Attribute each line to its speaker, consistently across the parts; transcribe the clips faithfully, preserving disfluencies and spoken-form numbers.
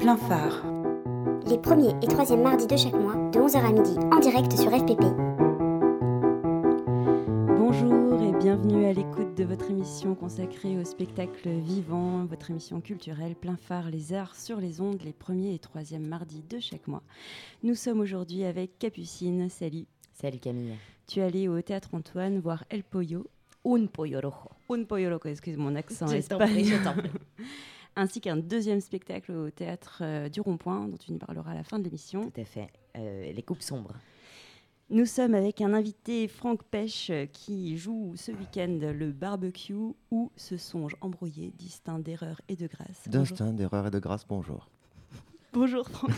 Speaker 1: plein phare.
Speaker 2: Les premiers et troisièmes mardis de chaque mois, de onze heures à midi, en direct sur F P P.
Speaker 3: Bonjour et bienvenue à l'écoute de votre émission consacrée au spectacle vivant, votre émission culturelle plein phare, les arts sur les ondes, les premiers et troisièmes mardis de chaque mois. Nous sommes aujourd'hui avec Capucine. Salut.
Speaker 4: Salut Camille.
Speaker 3: Tu es allée au Théâtre Antoine voir El Pollo.
Speaker 4: Un pollo rojo.
Speaker 3: Un pollo rojo, excuse mon accent
Speaker 4: Je t'en prie,
Speaker 3: espagnol.
Speaker 4: je t'en prie.
Speaker 3: Ainsi qu'un deuxième spectacle au Théâtre euh, du Rond-Point, dont tu nous parleras à la fin de l'émission.
Speaker 4: Tout à fait. Euh, les coupes sombres.
Speaker 3: Nous sommes avec un invité, Franck Pêche, qui joue ce week-end le barbecue où ce songe embrouillé, distinct d'erreur et de grâce.
Speaker 5: D'instinct, d'erreur et de grâce, bonjour.
Speaker 3: Bonjour Franck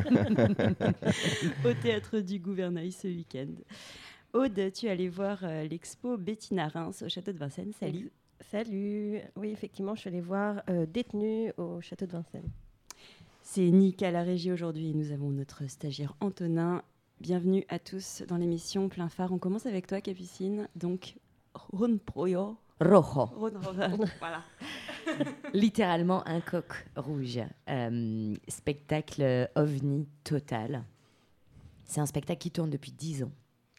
Speaker 3: Pêche. Au Théâtre du Gouvernail ce week-end. Aude, tu es allée voir euh, l'expo Bettina Reims au Château de Vincennes. Salut.
Speaker 6: Salut. Oui, effectivement, je suis allée voir euh, Détenue au Château de Vincennes.
Speaker 3: C'est Nick à la régie aujourd'hui. Nous avons notre stagiaire Antonin. Bienvenue à tous dans l'émission Plein Phare. On commence avec toi, Capucine. Donc, Un pollo
Speaker 4: Rojo.
Speaker 3: Voilà.
Speaker 4: Littéralement un coq rouge. Euh, spectacle ovni total. C'est un spectacle qui tourne depuis dix ans.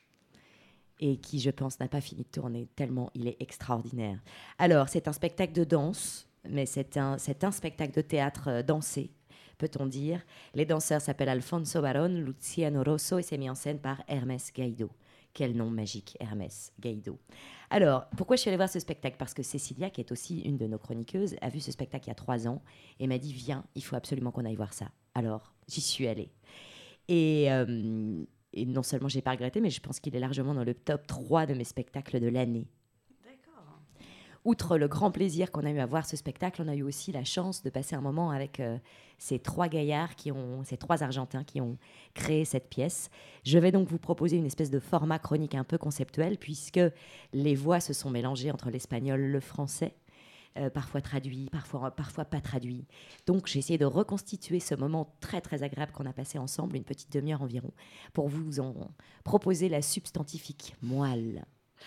Speaker 4: Et qui, je pense, n'a pas fini de tourner tellement il est extraordinaire. Alors, c'est un spectacle de danse, mais c'est un, c'est un spectacle de théâtre euh, dansé, peut-on dire. Les danseurs s'appellent Alfonso Baron, Luciano Rosso, et c'est mis en scène par Hermès Gaido. Quel nom magique, Hermès Gaido. Alors, pourquoi je suis allée voir ce spectacle ? Parce que Cécilia, qui est aussi une de nos chroniqueuses, a vu ce spectacle il y a trois ans et m'a dit « Viens, il faut absolument qu'on aille voir ça ». Alors, j'y suis allée. Et... Euh, Et non seulement j'ai pas regretté, mais je pense qu'il est largement dans le top trois de mes spectacles de l'année.
Speaker 3: D'accord.
Speaker 4: Outre le grand plaisir qu'on a eu à voir ce spectacle, on a eu aussi la chance de passer un moment avec euh, ces trois gaillards, qui ont, ces trois Argentins qui ont créé cette pièce. Je vais donc vous proposer une espèce de format chronique un peu conceptuel, puisque les voix se sont mélangées entre l'espagnol et le français. Euh, parfois traduit, parfois, parfois pas traduit. Donc, j'ai essayé de reconstituer ce moment très, très agréable qu'on a passé ensemble, une petite demi-heure environ, pour vous en proposer la substantifique moelle.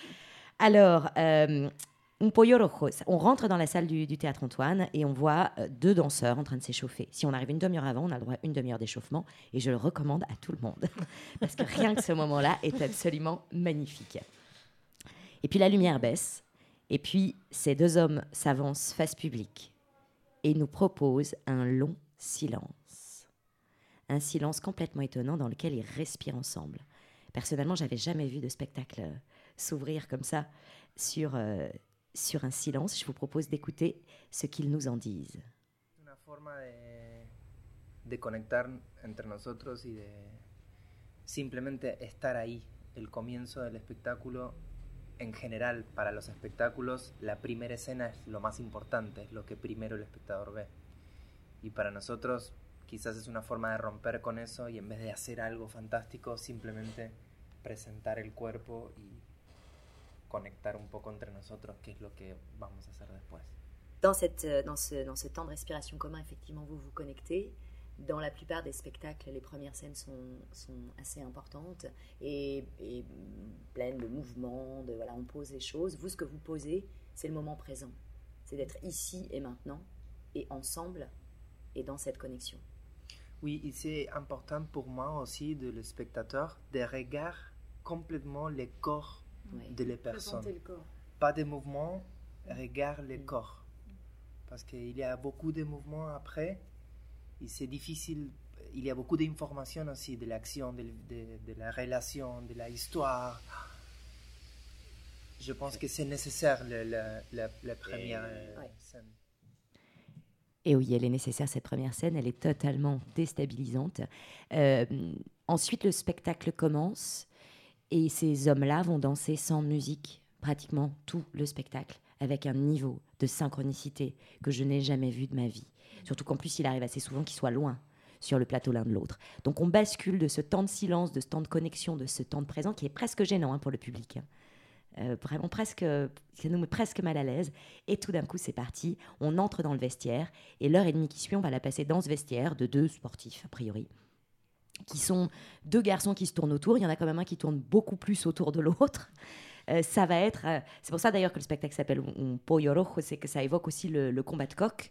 Speaker 4: Alors, euh, un pollo rojo. On rentre dans la salle du, du Théâtre Antoine et on voit euh, deux danseurs en train de s'échauffer. Si on arrive une demi-heure avant, on a le droit à une demi-heure d'échauffement et je le recommande à tout le monde parce que rien que ce moment-là est absolument magnifique. Et puis, la lumière baisse. Et puis, ces deux hommes s'avancent face publique et nous proposent un long silence. Un silence complètement étonnant dans lequel ils respirent ensemble. Personnellement, je n'avais jamais vu de spectacle euh, s'ouvrir comme ça sur, euh, sur un silence. Je vous propose d'écouter ce qu'ils nous en disent.
Speaker 7: Una forma de, de conectar entre nosotros y de simplemente estar ahí. El comienzo del espectáculo. En general, para los espectáculos, la primera escena es lo más importante, es lo que primero el espectador ve. Y para nosotros, quizás es una forma de romper con eso y en vez de hacer algo fantástico, simplemente presentar el cuerpo y conectar un poco entre nosotros, que es lo que vamos a hacer después.
Speaker 4: Dans, cette, dans, ce, dans ce temps de respiration commun, effectivement, vous vous connectez. Dans la plupart des spectacles, les premières scènes sont, sont assez importantes et, et pleines de mouvements, de, voilà, on pose les choses. Vous, ce que vous posez, c'est le moment présent. C'est d'être ici et maintenant, et ensemble, et dans cette connexion.
Speaker 7: Oui, et c'est important pour moi aussi, de le spectateur, de regarder complètement le corps
Speaker 4: Oui.
Speaker 7: de les personnes.
Speaker 6: Le corps.
Speaker 7: Pas de mouvements, regarde le corps. Parce qu'il y a beaucoup de mouvements après. Et c'est difficile, il y a beaucoup d'informations aussi, de l'action, de, de, de la relation, de l'histoire. Je pense que c'est nécessaire, le, la, la, la première euh,
Speaker 4: ouais.
Speaker 7: scène.
Speaker 4: Et oui, elle est nécessaire, cette première scène, elle est totalement déstabilisante. Euh, ensuite, le spectacle commence et ces hommes-là vont danser sans musique, pratiquement tout le spectacle, avec un niveau de synchronicité que je n'ai jamais vu de ma vie. Surtout qu'en plus, il arrive assez souvent qu'ils soient loin sur le plateau l'un de l'autre. Donc on bascule de ce temps de silence, de ce temps de connexion, de ce temps de présent qui est presque gênant hein, pour le public. Hein. Euh, vraiment presque, ça nous met presque mal à l'aise. Et tout d'un coup, c'est parti. On entre dans le vestiaire et l'heure et demie qui suit, on va la passer dans ce vestiaire de deux sportifs, a priori, qui sont deux garçons qui se tournent autour. Il y en a quand même un qui tourne beaucoup plus autour de l'autre. Euh, ça va être... Euh, c'est pour ça d'ailleurs que le spectacle s'appelle Un pollo rojo, c'est que ça évoque aussi le, le combat de coq.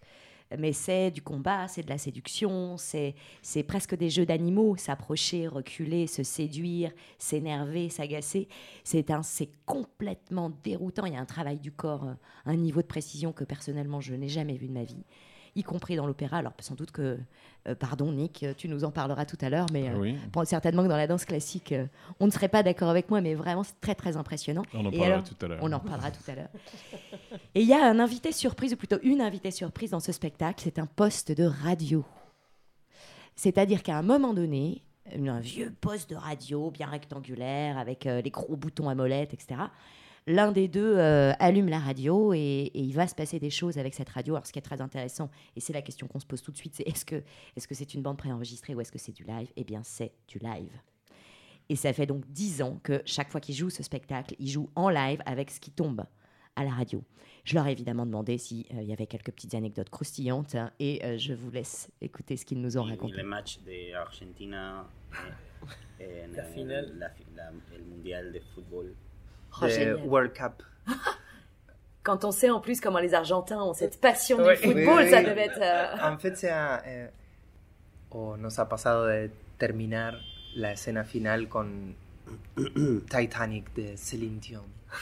Speaker 4: mais c'est du combat, c'est de la séduction, c'est, c'est presque des jeux d'animaux, s'approcher, reculer, se séduire, s'énerver, s'agacer. C'est, un, c'est complètement déroutant. Il y a un travail du corps, un niveau de précision que personnellement je n'ai jamais vu de ma vie, y compris dans l'opéra. Alors sans doute que, euh, pardon Nick, tu nous en parleras tout à l'heure, mais euh,
Speaker 1: oui.
Speaker 4: certainement que dans la danse classique, euh, on ne serait pas d'accord avec moi, mais vraiment c'est très très impressionnant.
Speaker 1: On en
Speaker 4: Et
Speaker 1: parlera
Speaker 4: alors,
Speaker 1: tout à l'heure.
Speaker 4: On en reparlera tout à l'heure. Et il y a un invité surprise, ou plutôt une invitée surprise dans ce spectacle, c'est un poste de radio. C'est-à-dire qu'à un moment donné, un vieux poste de radio bien rectangulaire, avec euh, les gros boutons à molette, et cetera, l'un des deux euh, allume la radio et, et il va se passer des choses avec cette radio. Alors, ce qui est très intéressant, et c'est la question qu'on se pose tout de suite, c'est est-ce que, est-ce que c'est une bande préenregistrée ou est-ce que c'est du live ? Eh bien, c'est du live. Et ça fait donc dix ans que chaque fois qu'il joue ce spectacle, il joue en live avec ce qui tombe à la radio. Je leur ai évidemment demandé s'il euh, y avait quelques petites anecdotes croustillantes hein, et euh, je vous laisse écouter ce qu'ils nous ont raconté.
Speaker 8: Le match de Argentina en
Speaker 7: La finale.
Speaker 8: La, la, el mundial de football.
Speaker 4: Oh,
Speaker 7: The
Speaker 4: génial.
Speaker 7: World Cup.
Speaker 4: Quand on sait en plus comment les Argentins ont cette passion
Speaker 7: Oui,
Speaker 4: du football,
Speaker 7: oui,
Speaker 4: ça
Speaker 7: oui.
Speaker 4: devait être... euh,
Speaker 7: En fait, c'est un, eh, o nos ha pasado de terminar la escena final con Titanic de Céline Dion.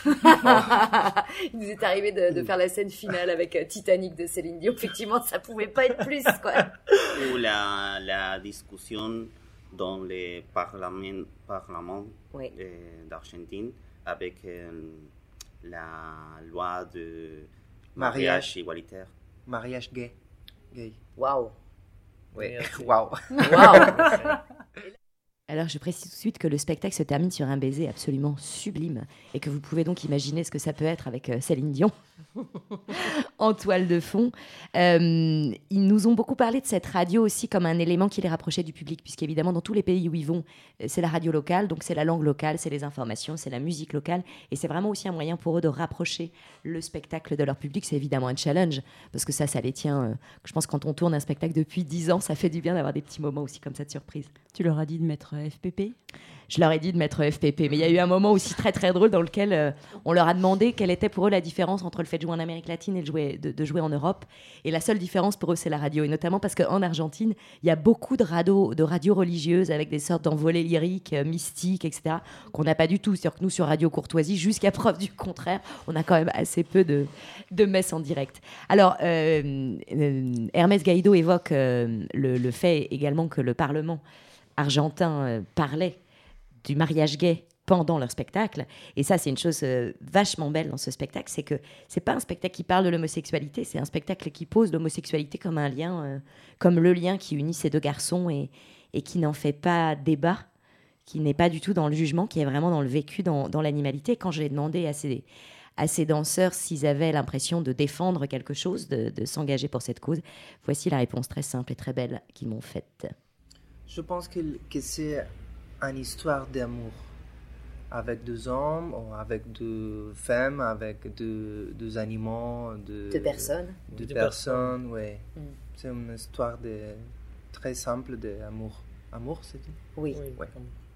Speaker 4: Il nous est arrivé de, de faire la scène finale avec euh, Titanic de Céline Dion. Effectivement, ça pouvait pas être plus, quoi.
Speaker 8: Ou la, la discussion dans le parlement, parlement
Speaker 4: Oui.
Speaker 8: eh, d'Argentine avec eh, la loi de
Speaker 7: Mariage.
Speaker 8: mariage igualitaire.
Speaker 7: Mariage gay. Gay.
Speaker 4: Waouh.
Speaker 7: Oui. Wow.
Speaker 4: Waouh. Alors, je précise tout de suite que le spectacle se termine sur un baiser absolument sublime et que vous pouvez donc imaginer ce que ça peut être avec euh, Céline Dion en toile de fond. Euh, ils nous ont beaucoup parlé de cette radio aussi comme un élément qui les rapprochait du public, puisqu'évidemment, dans tous les pays où ils vont, c'est la radio locale, donc c'est la langue locale, c'est les informations, c'est la musique locale, et c'est vraiment aussi un moyen pour eux de rapprocher le spectacle de leur public. C'est évidemment un challenge, parce que ça, ça les tient. Euh, je pense que quand on tourne un spectacle depuis dix ans, ça fait du bien d'avoir des petits moments aussi comme ça de surprise.
Speaker 3: Tu leur as dit de mettre F P P ?
Speaker 4: Je leur ai dit de mettre F P P, mais il y a eu un moment aussi très très drôle dans lequel euh, on leur a demandé quelle était pour eux la différence entre le fait de jouer en Amérique latine et de jouer, de, de jouer en Europe. Et la seule différence pour eux, c'est la radio. Et notamment parce qu'en Argentine, il y a beaucoup de radios de radio religieuses avec des sortes d'envolées lyriques, euh, mystiques, et cetera, qu'on n'a pas du tout. C'est-à-dire que nous, sur Radio Courtoisie, jusqu'à preuve du contraire, on a quand même assez peu de, de messes en direct. Alors, euh, euh, Hermès Gaïdo évoque euh, le, le fait également que le Parlement argentin euh, parlait du mariage gay pendant leur spectacle. Et ça, c'est une chose euh, vachement belle dans ce spectacle, c'est que c'est pas un spectacle qui parle de l'homosexualité, c'est un spectacle qui pose l'homosexualité comme un lien, euh, comme le lien qui unit ces deux garçons et, et qui n'en fait pas débat, qui n'est pas du tout dans le jugement, qui est vraiment dans le vécu, dans, dans l'animalité. Quand j'ai demandé à ces, à ces danseurs s'ils avaient l'impression de défendre quelque chose, de, de s'engager pour cette cause, voici la réponse très simple et très belle qu'ils m'ont faite.
Speaker 7: Je pense que, que c'est une histoire d'amour avec deux hommes, ou avec deux femmes, avec deux, deux animaux, deux,
Speaker 4: De personnes.
Speaker 7: deux
Speaker 9: De
Speaker 7: personnes, oui.
Speaker 4: Mm.
Speaker 7: C'est une histoire de, très simple d'amour. Amour, c'est tout?
Speaker 4: Oui,
Speaker 7: Ouais.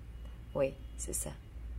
Speaker 4: oui, c'est ça.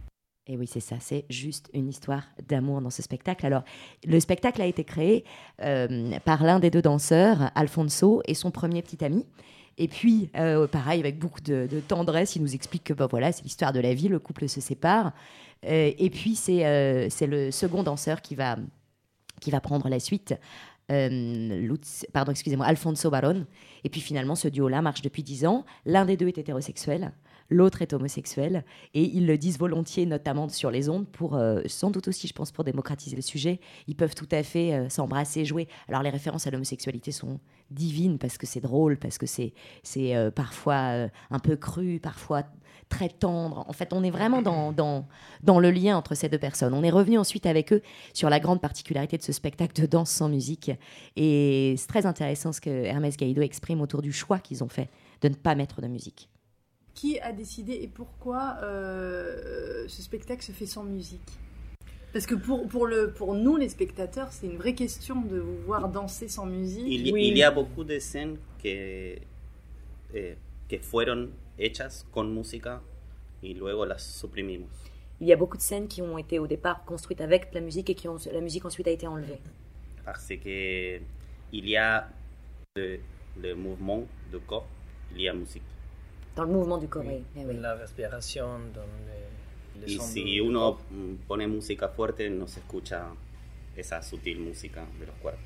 Speaker 4: Et oui, c'est ça, c'est juste une histoire d'amour dans ce spectacle. Alors, le spectacle a été créé euh, par l'un des deux danseurs, Alfonso, et son premier petit ami. Et puis, euh, pareil, avec beaucoup de, de tendresse, il nous explique que bah, voilà, c'est l'histoire de la vie, le couple se sépare. Euh, et puis, c'est, euh, c'est le second danseur qui va, qui va prendre la suite. Euh, Lutz, pardon, excusez-moi, Alfonso Baron. Et puis finalement, ce duo-là marche depuis dix ans. L'un des deux est hétérosexuel, l'autre est homosexuel. Et ils le disent volontiers, notamment sur les ondes, pour, euh, sans doute aussi, je pense, pour démocratiser le sujet. Ils peuvent tout à fait euh, s'embrasser, jouer. Alors, les références à l'homosexualité sont divines parce que c'est drôle, parce que c'est, c'est euh, parfois euh, un peu cru, parfois très tendre. En fait, on est vraiment dans, dans, dans le lien entre ces deux personnes. On est revenu ensuite avec eux sur la grande particularité de ce spectacle de danse sans musique. Et c'est très intéressant ce que Hermès Gaïdo exprime autour du choix qu'ils ont fait de ne pas mettre de musique.
Speaker 10: Qui a décidé et pourquoi euh, ce spectacle se fait sans musique ? Parce que pour, pour, le, pour nous, les spectateurs, c'est une vraie question de vous voir danser sans musique.
Speaker 8: Il,
Speaker 10: Oui.
Speaker 8: il y a beaucoup de scènes que, eh, que fueron hechas con música y luego las suprimimos.
Speaker 4: Il y a beaucoup de scènes qui ont été au départ construites avec la musique et qui ont, la musique ensuite a été enlevée.
Speaker 8: Parce que il y a Le, le mouvement du corps lié à la musique.
Speaker 4: Dans le mouvement du corps, oui.
Speaker 7: Oui.
Speaker 4: oui.
Speaker 7: La respiración, donde les
Speaker 8: Y
Speaker 7: sons
Speaker 8: si
Speaker 7: du
Speaker 8: uno
Speaker 7: corps.
Speaker 8: pone música fuerte, no se escucha esa sutil música de los cuerpos.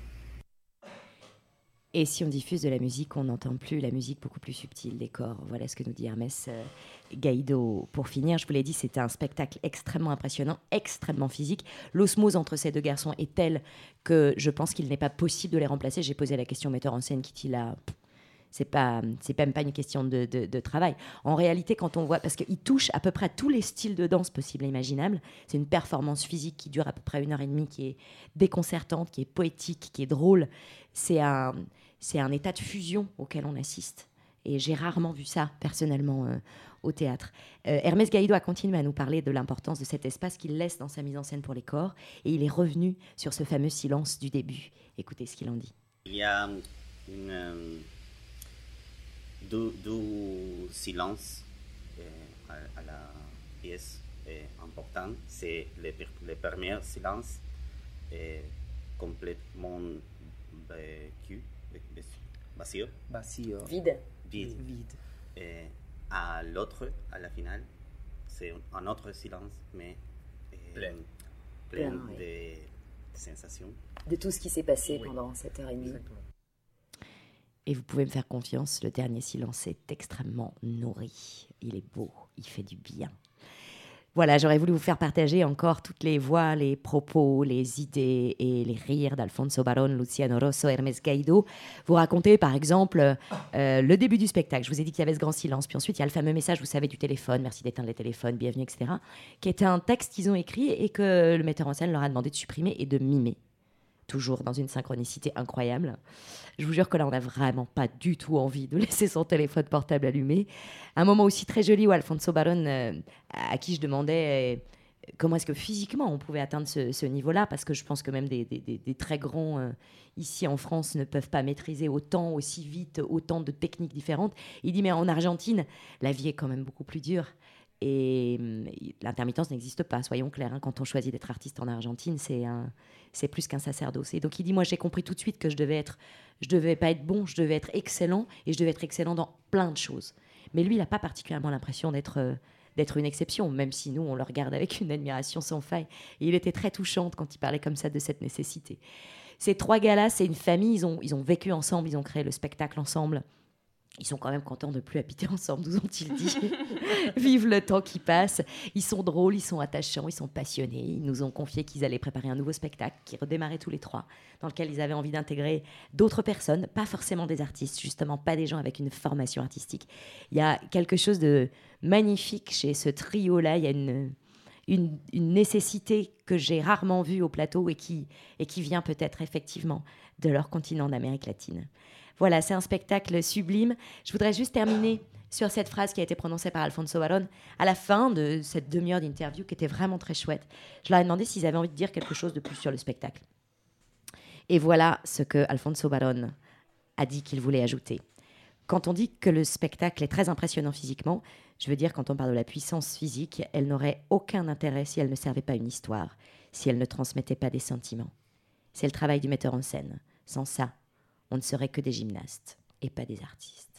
Speaker 4: Et si on diffuse de la musique, on n'entend plus la musique beaucoup plus subtile des corps. Voilà ce que nous dit Hermès euh, Gaïdo. Pour finir, je vous l'ai dit, c'était un spectacle extrêmement impressionnant, extrêmement physique. L'osmose entre ces deux garçons est telle que je pense qu'il n'est pas possible de les remplacer. J'ai posé la question au metteur en scène qui dit là... C'est pas, c'est même pas une question de, de, de travail. En réalité, quand on voit, parce qu'il touche à peu près à tous les styles de danse possibles et imaginables, c'est une performance physique qui dure à peu près une heure et demie, qui est déconcertante, qui est poétique, qui est drôle. C'est un, c'est un état de fusion auquel on assiste. Et j'ai rarement vu ça, personnellement, euh, au théâtre. Euh, Hermès Gaïdo a continué à nous parler de l'importance de cet espace qu'il laisse dans sa mise en scène pour les corps. Et il est revenu sur ce fameux silence du début. Écoutez ce qu'il en dit.
Speaker 8: Il y a une... euh, Du, du silence eh, à, à la pièce eh, important, c'est le, le premier silence eh, complètement vécu, vacío,
Speaker 7: Vacío.
Speaker 4: Vide.
Speaker 8: vide.
Speaker 7: Vide.
Speaker 8: Eh, à l'autre, à la finale, c'est un autre silence, mais eh,
Speaker 7: Plein.
Speaker 8: plein
Speaker 4: Plein,
Speaker 8: de, de sensations.
Speaker 4: De tout ce qui s'est passé
Speaker 7: Oui.
Speaker 4: pendant cette heure et demie.
Speaker 7: Exactement.
Speaker 4: Et vous pouvez me faire confiance, le dernier silence est extrêmement nourri. Il est beau, il fait du bien. Voilà, j'aurais voulu vous faire partager encore toutes les voix, les propos, les idées et les rires d'Alfonso Barón, Luciano Rosso, Hermès Gaïdo. Vous racontez par exemple euh, le début du spectacle. Je vous ai dit qu'il y avait ce grand silence. Puis ensuite, il y a le fameux message, vous savez, du téléphone. Merci d'éteindre les téléphones, bienvenue, et cetera. Qui est un texte qu'ils ont écrit et que le metteur en scène leur a demandé de supprimer et de mimer. Toujours dans une synchronicité incroyable. Je vous jure que là, on n'a vraiment pas du tout envie de laisser son téléphone portable allumé. Un moment aussi très joli où Alfonso Barón, euh, à qui je demandais euh, comment est-ce que physiquement on pouvait atteindre ce, ce niveau-là, parce que je pense que même des, des, des, des très grands euh, ici en France ne peuvent pas maîtriser autant, aussi vite, autant de techniques différentes. Il dit, mais en Argentine, la vie est quand même beaucoup plus dure. Et euh, l'intermittence n'existe pas, soyons clairs. Hein. Quand on choisit d'être artiste en Argentine, c'est, un, c'est plus qu'un sacerdoce. Et donc il dit, moi j'ai compris tout de suite que je devais être, je devais pas être bon, je devais être excellent, et je devais être excellent dans plein de choses. Mais lui, il n'a pas particulièrement l'impression d'être, euh, d'être une exception, même si nous, on le regarde avec une admiration sans faille. Et il était très touchant quand il parlait comme ça de cette nécessité. Ces trois gars-là, c'est une famille, ils ont, ils ont vécu ensemble, ils ont créé le spectacle ensemble. Ils sont quand même contents de ne plus habiter ensemble, nous ont-ils dit. Vive le temps qui passe. Ils sont drôles, ils sont attachants, ils sont passionnés. Ils nous ont confié qu'ils allaient préparer un nouveau spectacle qui redémarrait tous les trois, dans lequel ils avaient envie d'intégrer d'autres personnes, pas forcément des artistes, justement, pas des gens avec une formation artistique. Il y a quelque chose de magnifique chez ce trio-là. Il y a une, une, une nécessité que j'ai rarement vue au plateau et qui, et qui vient peut-être effectivement de leur continent d'Amérique latine. Voilà, c'est un spectacle sublime. Je voudrais juste terminer sur cette phrase qui a été prononcée par Alfonso Barón à la fin de cette demi-heure d'interview qui était vraiment très chouette. Je leur ai demandé s'ils avaient envie de dire quelque chose de plus sur le spectacle. Et voilà ce que Alfonso Barón a dit qu'il voulait ajouter. Quand on dit que le spectacle est très impressionnant physiquement, je veux dire quand on parle de la puissance physique, elle n'aurait aucun intérêt si elle ne servait pas une histoire, si elle ne transmettait pas des sentiments. C'est le travail du metteur en scène. Sans ça, on ne serait que des gymnastes et pas des artistes.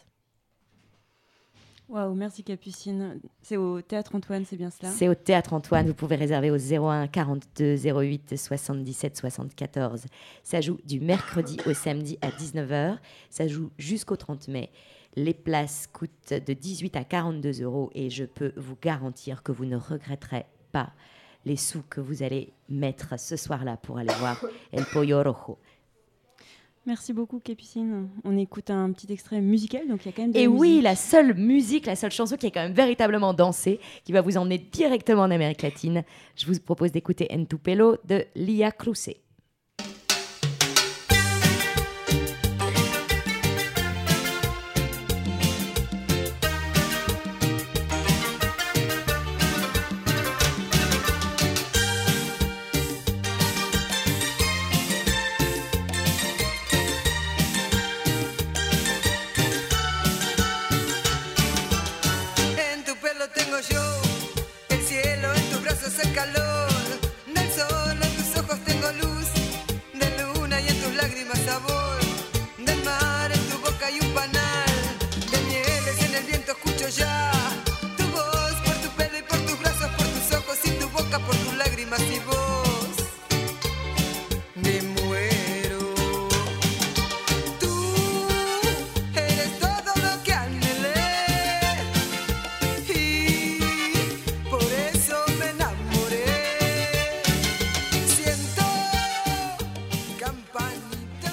Speaker 3: Waouh, merci Capucine. C'est au Théâtre Antoine, c'est bien cela ?
Speaker 4: C'est au Théâtre Antoine, vous pouvez réserver au zéro un quarante-deux zéro huit soixante-dix-sept soixante-quatorze. Ça joue du mercredi au samedi à dix-neuf heures. Ça joue jusqu'au trente mai. Les places coûtent de dix-huit à quarante-deux euros et je peux vous garantir que vous ne regretterez pas les sous que vous allez mettre ce soir-là pour aller voir El Pollo Rojo.
Speaker 3: Merci beaucoup Capucine. On écoute un petit extrait musical, donc il y a quand même de
Speaker 4: Et
Speaker 3: la
Speaker 4: oui,
Speaker 3: musique.
Speaker 4: la seule musique, la seule chanson qui est quand même véritablement dansée, qui va vous emmener directement en Amérique latine. Je vous propose d'écouter En tu pelo de Lia Cruce.
Speaker 1: El cielo en tus brazos el calor del sol, en tus ojos tengo luz. panal de mieles en el viento escucho ya tu voz por tu pelo y por tus brazos, por tus ojos y tu boca, por tus lágrimas y voz. Me muero. Tú eres todo lo que anhelé y por eso me enamoré. Siento campanitas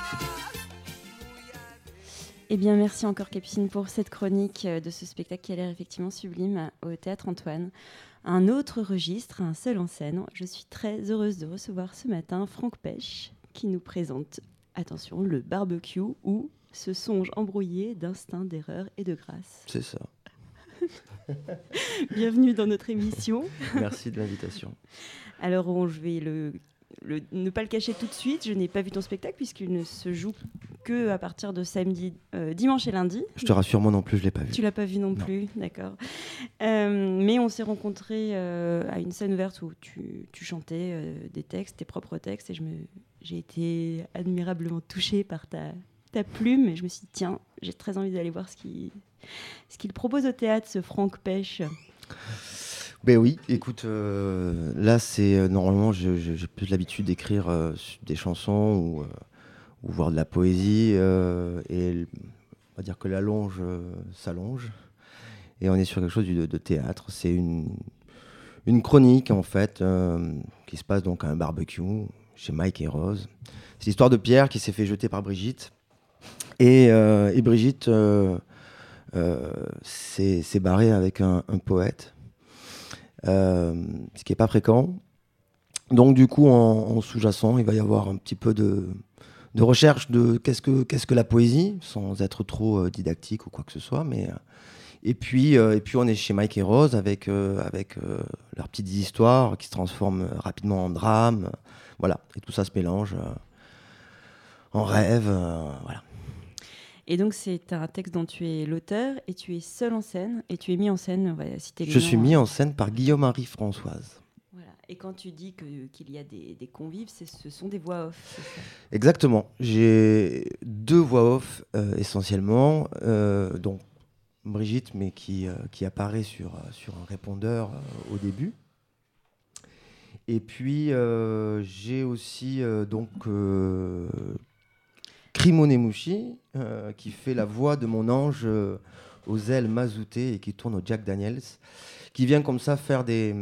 Speaker 1: muy adentro.
Speaker 3: Eh bien, merci encore Capucine pour cette chronique euh, de ce spectacle qui a l'air effectivement sublime au Théâtre Antoine. Un autre registre, un seul en scène. Je suis très heureuse de recevoir ce matin Franck Pech qui nous présente, attention, le barbecue ou ce songe embrouillé d'instinct, d'erreur et de grâce.
Speaker 5: C'est ça.
Speaker 3: Bienvenue dans notre émission.
Speaker 5: Merci de l'invitation.
Speaker 3: Alors, on- je vais le, le- ne pas le cacher tout de suite. Je n'ai pas vu ton spectacle puisqu'il ne se joue que à partir de samedi, euh, dimanche et lundi.
Speaker 5: Je te rassure, moi non plus, je l'ai pas vu.
Speaker 3: Tu l'as pas vu non,
Speaker 5: Non.
Speaker 3: plus, d'accord. Euh, mais on s'est rencontrés euh, à une scène ouverte où tu, tu chantais euh, des textes, tes propres textes, et je me, j'ai été admirablement touchée par ta, ta plume. Et je me suis dit, tiens, j'ai très envie d'aller voir ce qu'il, ce qu'il propose au théâtre, ce Franck Pech.
Speaker 5: Ben oui, écoute, euh, là, c'est euh, normalement, je- je- j'ai plus l'habitude d'écrire euh, des chansons ou, euh, ou voir de la poésie. euh, et l- on va dire que la longe euh, s'allonge. Et on est sur quelque chose de, de théâtre. C'est une, une chronique, en fait, euh, qui se passe donc à un barbecue chez Mike et Rose. C'est l'histoire de Pierre qui s'est fait jeter par Brigitte. Et, euh, et Brigitte euh, euh, s'est s'est barrée avec un, un poète. Euh, ce qui n'est pas fréquent. Donc du coup, en, en sous-jacent, il va y avoir un petit peu de, de recherche de qu'est-ce que, qu'est-ce que la poésie, sans être trop euh, didactique ou quoi que ce soit. Mais, euh, et, puis, euh, et puis on est chez Mike et Rose avec, euh, avec euh, leurs petites histoires qui se transforment rapidement en drame. Voilà, et tout ça se mélange euh, en rêve. euh, voilà.
Speaker 3: Et donc, c'est un texte dont tu es l'auteur et tu es seul en scène. Et tu es mis en scène, on va citer les
Speaker 5: Je
Speaker 3: noms,
Speaker 5: suis
Speaker 3: hein.
Speaker 5: mis en scène par Guillaume-Marie Françoise.
Speaker 3: Voilà. Et quand tu dis que, qu'il y a des, des convives, c'est, ce sont des voix off. c'est ça
Speaker 5: Exactement. J'ai deux voix off euh, essentiellement, euh, donc Brigitte, mais qui, euh, qui apparaît sur, euh, sur un répondeur euh, au début. Et puis euh, j'ai aussi euh, donc euh, Krimone Mouchi, euh, qui fait la voix de mon ange euh, aux ailes mazoutées et qui tourne au Jack Daniels, qui vient comme ça faire des,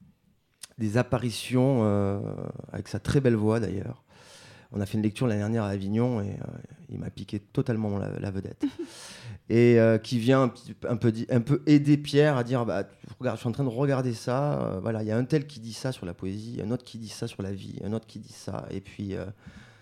Speaker 5: des apparitions euh, avec sa très belle voix d'ailleurs. On a fait une lecture l'année dernière à Avignon et euh, il m'a piqué totalement la, la vedette. Et euh, qui vient un, petit, un, peu, di- un peu aider Pierre à dire bah, regarde, je suis en train de regarder ça. euh, voilà, il y a un tel qui dit ça sur la poésie, un autre qui dit ça sur la vie, un autre qui dit ça. Et puis, euh,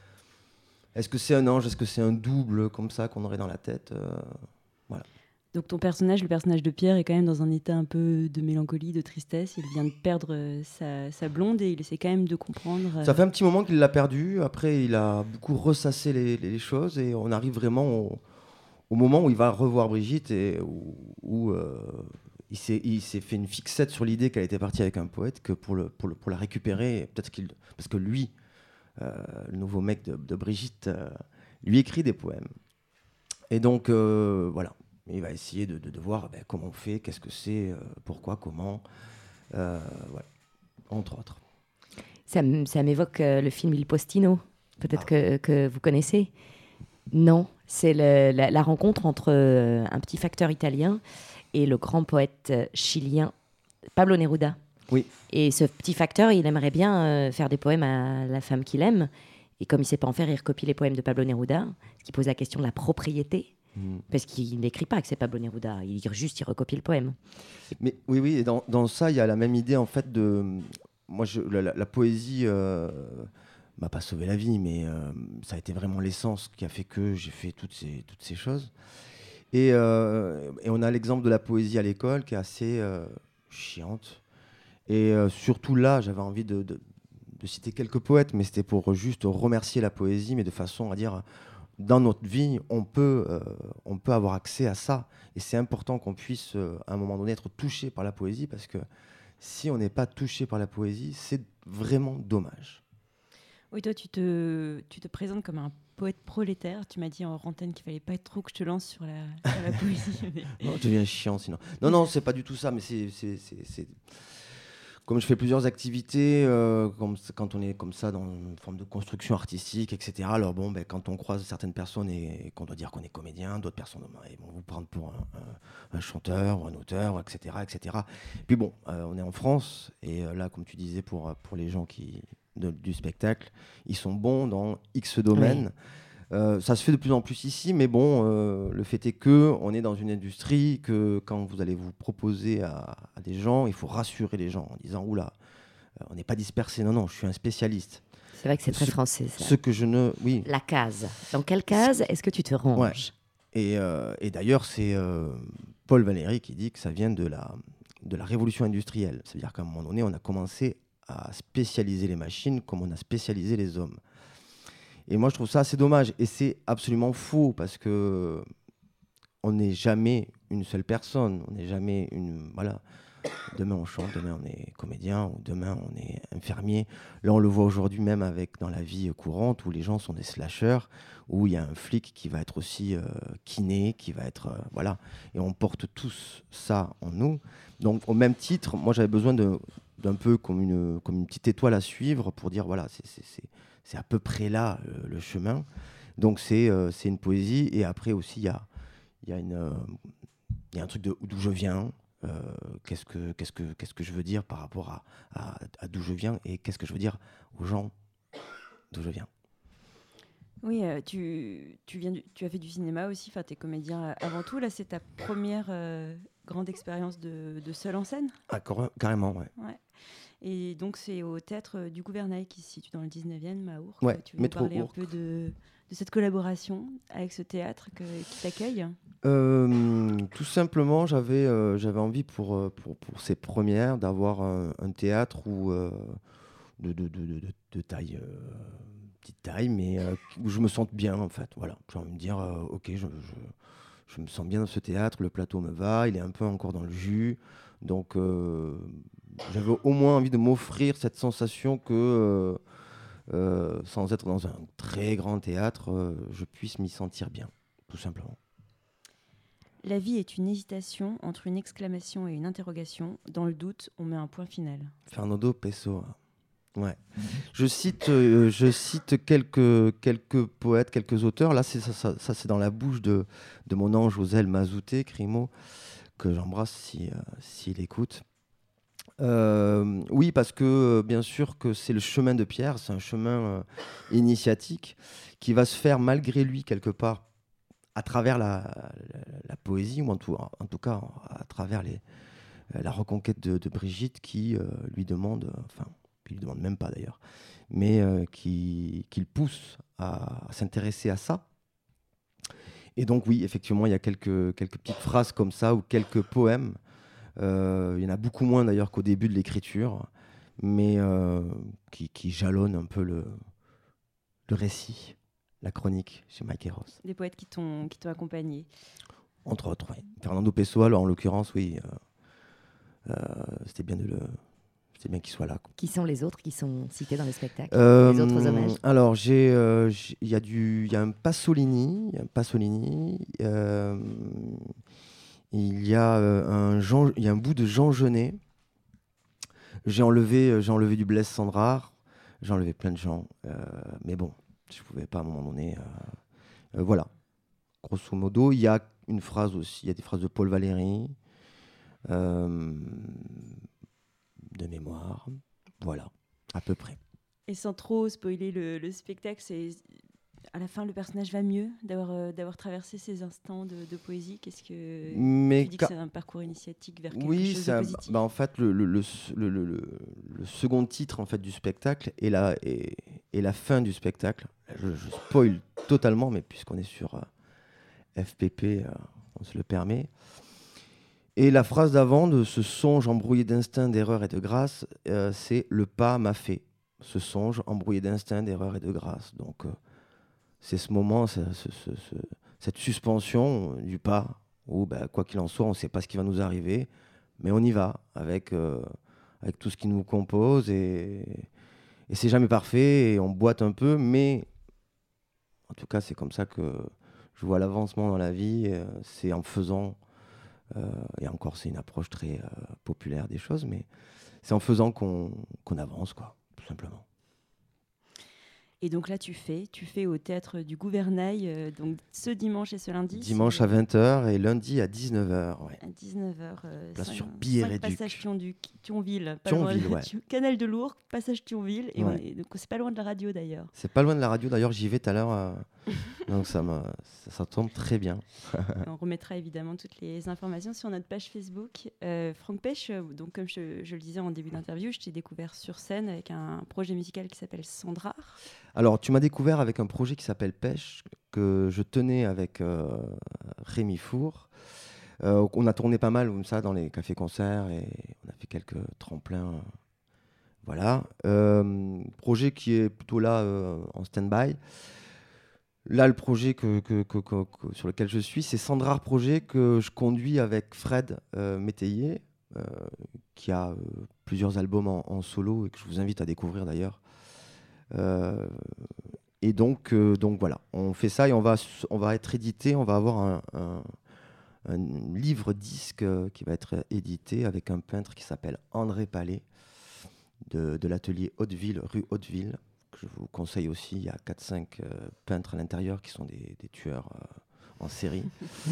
Speaker 5: est-ce que c'est un ange, est-ce que c'est un double comme ça qu'on aurait dans la tête euh, Voilà.
Speaker 3: Donc ton personnage, le personnage de Pierre, est quand même dans un état un peu de mélancolie, de tristesse. Il vient de perdre euh, sa, sa blonde et il essaie quand même de comprendre. euh,
Speaker 5: Ça fait un petit moment qu'il l'a perdu. Après, il a beaucoup ressassé les, les choses et on arrive vraiment au, au moment où il va revoir Brigitte et où, où, euh, il, s'est, il s'est fait une fixette sur l'idée qu'elle était partie avec un poète, que pour, le, pour, le, pour la récupérer, peut-être qu'il, parce que lui, euh, le nouveau mec de, de Brigitte, euh, lui écrit des poèmes. Et donc, euh, voilà. Il va essayer de, de, de voir ben, comment on fait, qu'est-ce que c'est, euh, pourquoi, comment, euh, ouais, entre autres.
Speaker 4: Ça, m- ça m'évoque euh, le film Il Postino, peut-être
Speaker 5: Ah.
Speaker 4: que, que vous connaissez. Non, c'est le- la, la rencontre entre euh, un petit facteur italien et le grand poète euh, chilien Pablo Neruda.
Speaker 5: Oui.
Speaker 4: Et ce petit facteur, il aimerait bien euh, faire des poèmes à la femme qu'il aime. Et comme il ne sait pas en faire, il recopie les poèmes de Pablo Neruda, ce qui pose la question de la propriété.
Speaker 5: Mm.
Speaker 4: Parce qu'il n'écrit pas que c'est Pablo Neruda, il juste il recopie le poème.
Speaker 5: Mais oui, oui, et dans, dans ça, il y a la même idée en fait de. Moi, je, la, la- la poésie euh, m'a pas sauvé la vie, mais euh, ça a été vraiment l'essence qui a fait que j'ai fait toutes ces, toutes ces choses. Et, euh, et on a l'exemple de la poésie à l'école qui est assez euh, chiante. Et euh, surtout là, j'avais envie de, de, de citer quelques poètes, mais c'était pour juste remercier la poésie, mais de façon à dire. Dans notre vie, on peut, euh, on peut avoir accès à ça. Et c'est important qu'on puisse, euh, à un moment donné, être touché par la poésie, parce que si on n'est pas touché par la poésie, c'est vraiment dommage.
Speaker 3: Oui, toi, tu te, tu te présentes comme un poète prolétaire. Tu m'as dit en antenne qu'il fallait pas trop que je te lance sur la, sur la poésie. Mais...
Speaker 5: Non, je deviens chiant sinon. Non, non, c'est pas du tout ça, mais c'est... c'est, c'est, c'est... Comme je fais plusieurs activités, euh, comme, quand on est comme ça dans une forme de construction artistique, et cetera. Alors bon, ben, quand on croise certaines personnes et, et qu'on doit dire qu'on est comédien, d'autres personnes ben, vont vous prendre pour un, un, un chanteur ou un auteur, et cetera, et cetera. Puis bon, euh, on est en France et euh, là, comme tu disais, pour pour les gens qui de, du spectacle, ils sont bons dans X domaines. Oui. Euh, ça se fait de plus en plus ici, mais bon, euh, le fait est que on est dans une industrie que quand vous allez vous proposer à, à des gens, il faut rassurer les gens en disant oula, euh, on n'est pas dispersé. Non, non, je suis un spécialiste.
Speaker 4: C'est vrai que c'est très
Speaker 5: ce,
Speaker 4: français. Ça.
Speaker 5: Ce que je ne, oui.
Speaker 4: La case. Dans quelle case est-ce que tu te ranges?
Speaker 5: Ouais. Et, euh, et d'ailleurs, c'est euh, Paul Valéry qui dit que ça vient de la de la révolution industrielle. C'est-à-dire qu'à un moment donné, on a commencé à spécialiser les machines comme on a spécialisé les hommes. Et moi, je trouve ça assez dommage. Et c'est absolument faux parce que on n'est jamais une seule personne. On n'est jamais une... Voilà. Demain, on chante. Demain, on est comédien. Ou demain, on est infirmier. Là, on le voit aujourd'hui même avec, dans la vie courante où les gens sont des slashers, où il y a un flic qui va être aussi euh, kiné, qui va être... Euh, voilà. Et on porte tous ça en nous. Donc, au même titre, moi, j'avais besoin de, d'un peu comme une, comme une petite étoile à suivre pour dire, voilà, c'est... c'est, c'est C'est à peu près là euh, le chemin. Donc c'est, euh, c'est une poésie. Et après aussi, il y a, y, a euh, y a un truc de, d'où je viens. Euh, qu'est-ce, que, qu'est-ce, que, qu'est-ce que je veux dire par rapport à, à, à d'où je viens. Et qu'est-ce que je veux dire aux gens d'où je viens.
Speaker 3: Oui, euh, tu, tu, viens du, tu as fait du cinéma aussi. Enfin, tu es comédien avant tout. Là, c'est ta première euh, grande expérience de, de seul en scène.
Speaker 5: Ah, car- carrément, ouais.
Speaker 3: ouais. Et donc, c'est au Théâtre du Gouvernail qui se situe dans le dix-neuvième, à Ourcq.
Speaker 5: Ouais,
Speaker 3: tu veux nous parler un peu de, de cette collaboration avec ce théâtre que, qui t'accueille?
Speaker 5: euh, Tout simplement, j'avais, euh, j'avais envie pour, pour, pour ces premières d'avoir un, un théâtre où, euh, de, de, de, de, de taille, euh, petite taille, mais euh, où je me sente bien, en fait. Voilà. J'ai envie de me dire, euh, ok, je, je, je me sens bien dans ce théâtre, le plateau me va, il est un peu encore dans le jus. Donc... Euh, j'avais au moins envie de m'offrir cette sensation que, euh, euh, sans être dans un très grand théâtre, euh, je puisse m'y sentir bien, tout simplement.
Speaker 3: La vie est une hésitation entre une exclamation et une interrogation. Dans le doute, on met un point final.
Speaker 5: Fernando Pessoa. Ouais. Je cite, euh, je cite quelques, quelques poètes, quelques auteurs. Là, c'est, ça, ça, ça, c'est dans la bouche de, de mon ange Josel Mazouté, Crimo, que j'embrasse si, euh, s'il écoute. Euh, oui, parce que euh, bien sûr que c'est le chemin de Pierre, c'est un chemin euh, initiatique qui va se faire malgré lui quelque part à travers la, la, la poésie, ou en tout, en tout cas à travers les, la reconquête de, de Brigitte qui euh, lui demande, enfin, qui lui demande même pas d'ailleurs, mais euh, qui, qui le pousse à, à s'intéresser à ça. Et donc oui, effectivement, il y a quelques, quelques petites phrases comme ça ou quelques poèmes. Euh, il y en a beaucoup moins d'ailleurs qu'au début de l'écriture, mais euh, qui, qui jalonnent un peu le, le récit, la chronique chez Mike Eros.
Speaker 3: Des poètes qui t'ont, qui t'ont accompagné.
Speaker 5: Entre autres, oui. Fernando Pessoa, alors, en l'occurrence, oui. Euh, euh, c'était bien de le... C'était bien qu'il soit là.
Speaker 4: Qui sont les autres qui sont cités dans le spectacle?
Speaker 5: euh,
Speaker 4: Les autres hommages?
Speaker 5: Alors, j'ai, il euh, y a du, il y a un Pasolini, y a un Pasolini. Euh, il y a euh, un Jean, il y a un bout de Jean Genet. J'ai enlevé, euh, j'ai enlevé du Blaise Cendrars. J'ai enlevé plein de gens, euh, mais bon, je pouvais pas à un moment donné. Euh, euh, voilà. Grosso modo, il y a une phrase aussi. Il y a des phrases de Paul Valéry. Euh, de mémoire, voilà, à peu près.
Speaker 3: Et sans trop spoiler le, le spectacle, c'est à la fin le personnage va mieux d'avoir euh, d'avoir traversé ces instants de, de poésie. Qu'est-ce que
Speaker 5: Mais
Speaker 3: tu dis
Speaker 5: ca...
Speaker 3: que c'est un parcours initiatique vers quelque
Speaker 5: oui,
Speaker 3: chose
Speaker 5: c'est
Speaker 3: de
Speaker 5: un,
Speaker 3: positif?
Speaker 5: bah en fait le, le, le, le, le, le second titre en fait du spectacle est la et, et la fin du spectacle. Je, je spoil totalement, mais puisqu'on est sur euh, F P P, euh, on se le permet. Et la phrase d'avant de ce songe embrouillé d'instinct, d'erreur et de grâce, euh, c'est « le pas m'a fait ». Ce songe embrouillé d'instinct, d'erreur et de grâce. Donc, euh, c'est ce moment, ce, ce, ce, ce, cette suspension du pas, où, bah, quoi qu'il en soit, on ne sait pas ce qui va nous arriver, mais on y va avec, euh, avec tout ce qui nous compose et, et c'est jamais parfait, et on boite un peu, mais en tout cas, c'est comme ça que je vois l'avancement dans la vie. Euh, c'est en faisant, euh, et encore, c'est une approche très euh, populaire des choses, mais c'est en faisant qu'on, qu'on avance, quoi, tout simplement.
Speaker 3: Et donc là, tu fais, tu fais au Théâtre du Gouvernail, euh, donc ce dimanche et ce lundi.
Speaker 5: Dimanche
Speaker 3: c'est...
Speaker 5: à vingt heures et lundi à dix-neuf heures. Ouais.
Speaker 3: À dix-neuf heures. Euh,
Speaker 5: Place
Speaker 3: cinq,
Speaker 5: sur Billet-et-Duc.
Speaker 3: Passage Thionduc, Thionville. Pas
Speaker 5: Thionville,
Speaker 3: loin,
Speaker 5: ouais.
Speaker 3: Canal de Lourdes, passage Thionville. Et
Speaker 5: Ouais.
Speaker 3: on est, donc c'est pas loin de la radio d'ailleurs.
Speaker 5: C'est pas loin de la radio, d'ailleurs, j'y vais tout à l'heure. Euh, donc ça, me, ça, ça tombe très bien.
Speaker 3: On remettra évidemment toutes les informations sur notre page Facebook. Euh, Franck Pech, donc comme je, je le disais en début d'interview, je t'ai découvert sur scène avec un projet musical qui s'appelle Sandra.
Speaker 5: Alors, tu m'as découvert avec un projet qui s'appelle Pêche, que je tenais avec euh, Rémi Four. Euh, on a tourné pas mal comme ça dans les cafés-concerts et on a fait quelques tremplins. Euh, voilà. Euh, projet qui est plutôt là euh, en stand-by. Là, le projet que, que, que, que, que, sur lequel je suis, c'est Sandra Projet que je conduis avec Fred euh, Métayer, euh, qui a euh, plusieurs albums en, en solo et que je vous invite à découvrir d'ailleurs. Euh, et donc, euh, donc voilà, on fait ça et on va, on va être édité, on va avoir un, un, un livre-disque qui va être édité avec un peintre qui s'appelle André Palais de, de l'atelier Hauteville, rue Hauteville, que je vous conseille aussi. Il y a quatre cinq euh, peintres à l'intérieur qui sont des, des tueurs euh, en série.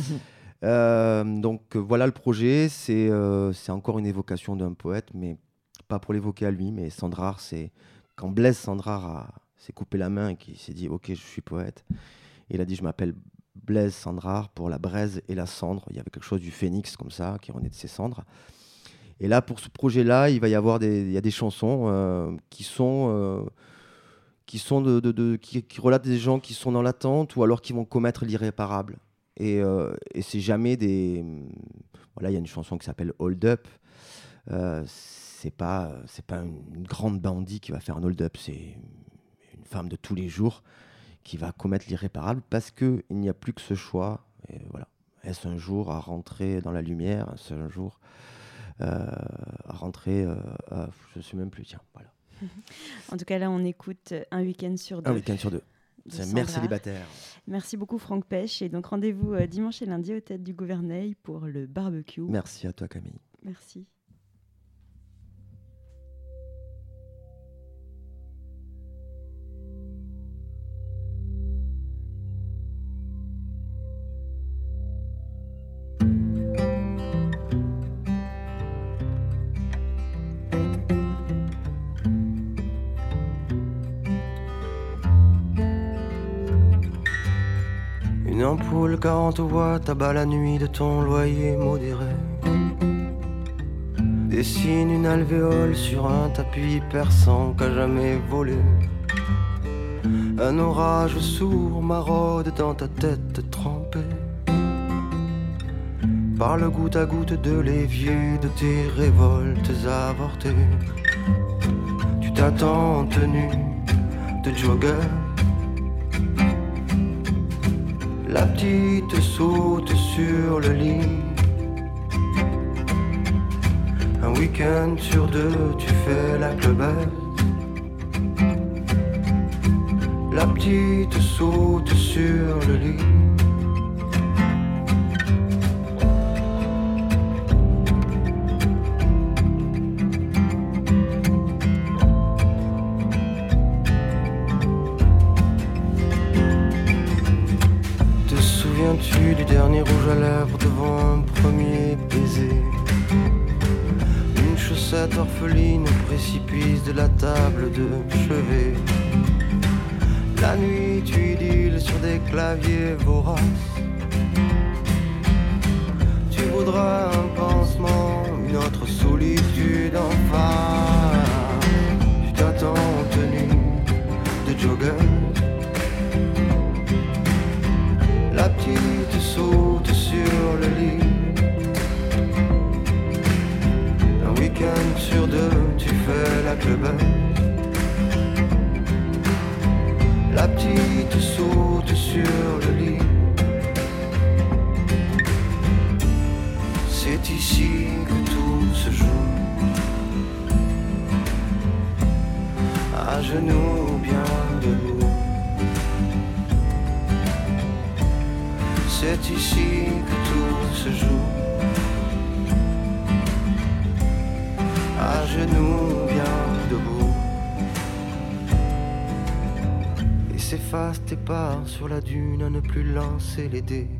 Speaker 5: euh, donc euh, voilà le projet, c'est, euh, c'est encore une évocation d'un poète, mais pas pour l'évoquer à lui, mais Sandrard, c'est quand Blaise Sandrard a, s'est coupé la main et qu'il s'est dit « Ok, je suis poète », il a dit « Je m'appelle Blaise Sandrard pour la braise et la cendre ». Il y avait quelque chose du phénix comme ça, qui renaît de ses cendres. Et là, pour ce projet-là, il va y avoir des, il y a des chansons euh, qui sont, euh, qui, sont de, de, de, qui, qui relatent des gens qui sont dans l'attente ou alors qui vont commettre l'irréparable. Et, euh, et c'est jamais des... Voilà, il y a une chanson qui s'appelle « Hold Up euh, ». C'est pas, c'est pas une, une grande bandit qui va faire un hold-up, c'est une femme de tous les jours qui va commettre l'irréparable parce qu'il n'y a plus que ce choix. Et voilà. Est-ce un jour à rentrer dans la lumière, est-ce un jour euh, à rentrer, euh, à, je ne sais même plus, tiens, voilà.
Speaker 3: En tout cas, là, on écoute Un week-end sur deux.
Speaker 5: Un week-end sur deux. C'est une mère célibataire. Merci
Speaker 3: beaucoup, Franck Pech. Et donc, rendez-vous euh, dimanche et lundi au Théâtre du Gouvernail pour le barbecue.
Speaker 5: Merci à toi, Camille.
Speaker 3: Merci.
Speaker 9: Une ampoule quarante watts abat la nuit de ton loyer modéré. Dessine une alvéole sur un tapis perçant qu'a jamais volé. Un orage sourd maraude dans ta tête trempée par le goutte à goutte de l'évier de tes révoltes avortées. Tu t'attends en tenue de jogger. La petite saute sur le lit. Un week-end sur deux, tu fais la clubette. La petite saute sur le lit. Tu du dernier rouge à lèvres devant un premier baiser. Une chaussette orpheline au précipice de la table de chevet. La nuit tu idylles sur des claviers voraces. Tu voudras un pansement, une autre solitude en face. Tu t'attends en tenue de jogger. La petite saute sur le lit. Un week-end sur deux, tu fais la clubette. La petite saute sur le lit. C'est ici que tout se joue. À genoux bien debout. C'est ici que tout se joue. À genoux bien debout. Et s'efface tes pas sur la dune à ne plus lancer les dés.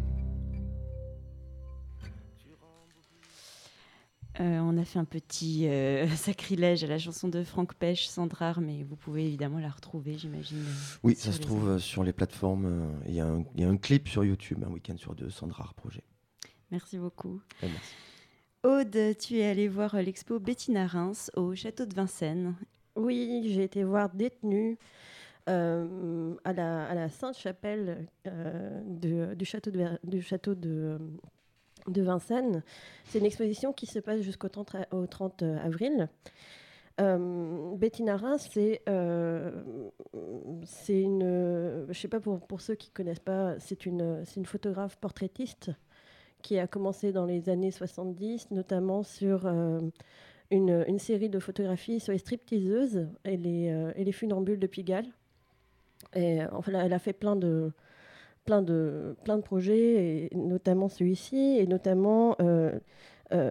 Speaker 3: Euh, on a fait un petit euh, sacrilège à la chanson de Franck Pêche, Sandrard, mais vous pouvez évidemment la retrouver, j'imagine. Euh,
Speaker 5: oui, ça se trouve euh, sur les plateformes. Il y, y a un clip sur YouTube, un week-end sur deux, Sandrard Projet.
Speaker 3: Merci beaucoup.
Speaker 5: Et merci.
Speaker 3: Aude, tu es allée voir l'expo Bettina Reims au château de Vincennes.
Speaker 6: Oui, j'ai été voir Détenue euh, à la, à la Sainte-Chapelle euh, de, du château de, du château de, de Vincennes. C'est une exposition qui se passe jusqu'au trente, au trente avril. Euh, Bettina Reims, c'est, euh, c'est une... Je ne sais pas, pour, pour ceux qui ne connaissent pas, c'est une, c'est une photographe portraitiste qui a commencé dans les années soixante-dix, notamment sur euh, une, une série de photographies sur les stripteaseuses et les, euh, et les funambules de Pigalle. Et, enfin, elle a fait plein de, plein de, plein de projets, et notamment celui-ci, et notamment euh, euh,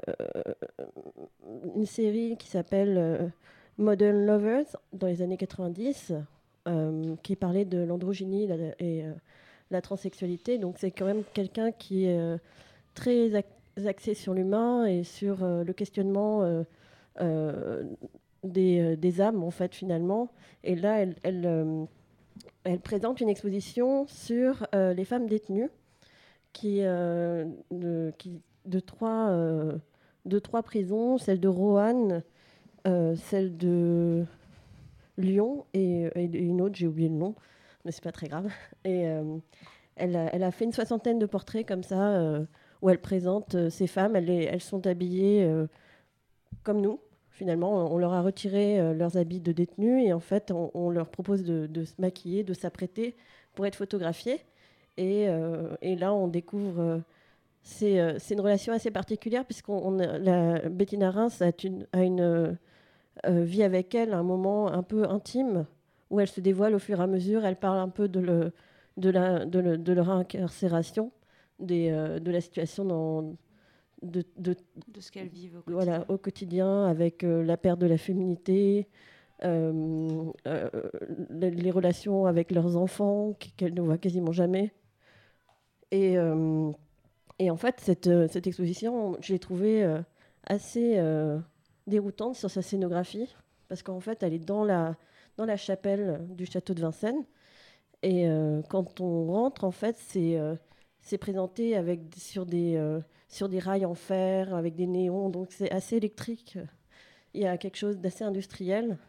Speaker 6: une série qui s'appelle euh, Modern Lovers, dans les années quatre-vingt-dix, euh, qui parlait de l'androgynie la, et euh, la transsexualité. Donc c'est quand même quelqu'un qui est... Euh, très axé sur l'humain et sur euh, le questionnement euh, euh, des, euh, des âmes, en fait, finalement. Et là, elle, elle, euh, elle présente une exposition sur euh, les femmes détenues qui, euh, de, qui, de, trois, euh, de trois prisons, celle de Roanne, euh, celle de Lyon et, et une autre, j'ai oublié le nom, mais c'est pas très grave. Et euh, elle, a, elle a fait une soixantaine de portraits comme ça, euh, où elle présente euh, ces femmes. Elles, les, elles sont habillées euh, comme nous, finalement. On leur a retiré euh, leurs habits de détenus et en fait, on, on leur propose de, de se maquiller, de s'apprêter pour être photographiées. Et, euh, et là, on découvre... Euh, c'est, euh, c'est une relation assez particulière puisqu'on on a, la, Bettina Reims a une, a une euh, vie avec elle, un moment un peu intime où elle se dévoile au fur et à mesure. Elle parle un peu de, le, de, la, de, le, de leur incarcération. Des, euh, de la situation dans, de, de,
Speaker 3: de ce qu'elles vivent au quotidien,
Speaker 6: voilà, au quotidien avec euh, la perte de la féminité, euh, euh, les, les relations avec leurs enfants qu'elles ne voient quasiment jamais. Et, euh, et en fait, cette, cette exposition, je l'ai trouvée euh, assez euh, déroutante sur sa scénographie, parce qu'en fait, elle est dans la, dans la chapelle du château de Vincennes. Et euh, quand on rentre, en fait, c'est... Euh, C'est présenté avec, sur, des, euh, sur des rails en fer, avec des néons, donc c'est assez électrique. Il y a quelque chose d'assez industriel.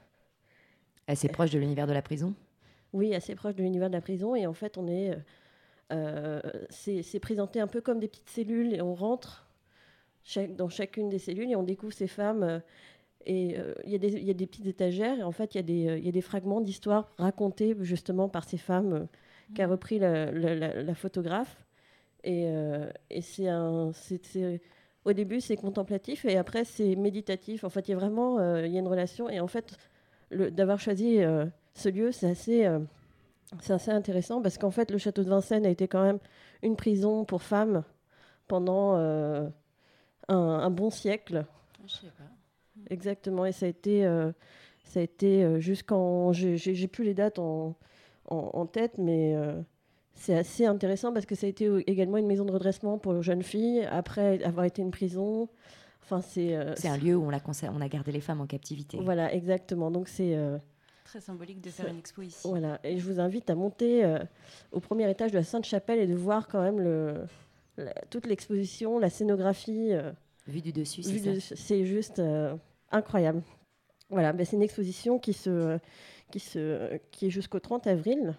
Speaker 4: Assez proche de l'univers de la prison ?
Speaker 6: Oui, assez proche de l'univers de la prison. Et en fait, on est, euh, c'est, c'est présenté un peu comme des petites cellules. Et on rentre chaque, dans chacune des cellules et on découvre ces femmes. Euh, et euh, il y a des, y a des petites étagères. Et en fait, il y a des, y a des fragments d'histoire racontés justement par ces femmes euh, mmh. qu'a repris la, la, la, la photographe. Et, euh, et c'est un, c'est, c'est, au début, c'est contemplatif et après, c'est méditatif. En fait, il y a vraiment euh, y a une relation. Et en fait, le, d'avoir choisi euh, ce lieu, c'est assez, euh, c'est assez intéressant parce qu'en fait, le château de Vincennes a été quand même une prison pour femmes pendant euh, un, un bon siècle.
Speaker 3: Je sais pas.
Speaker 6: Exactement. Et ça a été, euh, ça a été euh, jusqu'en... J'ai, j'ai, j'ai plus les dates en, en, en tête, mais... Euh, c'est assez intéressant parce que ça a été également une maison de redressement pour les jeunes filles, après avoir été une prison. Enfin, c'est, euh,
Speaker 4: c'est un lieu où on a, conser- on a gardé les femmes en captivité.
Speaker 6: Voilà, exactement. Donc c'est... Euh,
Speaker 3: très symbolique de faire une expo ici.
Speaker 6: Voilà, et je vous invite à monter euh, au premier étage de la Sainte-Chapelle et de voir quand même le, la, toute l'exposition, la scénographie. Euh,
Speaker 4: Vue du dessus, c'est
Speaker 6: vue
Speaker 4: ça.
Speaker 6: de, c'est juste euh, incroyable. Voilà, ben c'est une exposition qui, se, qui, se, qui est jusqu'au trente avril.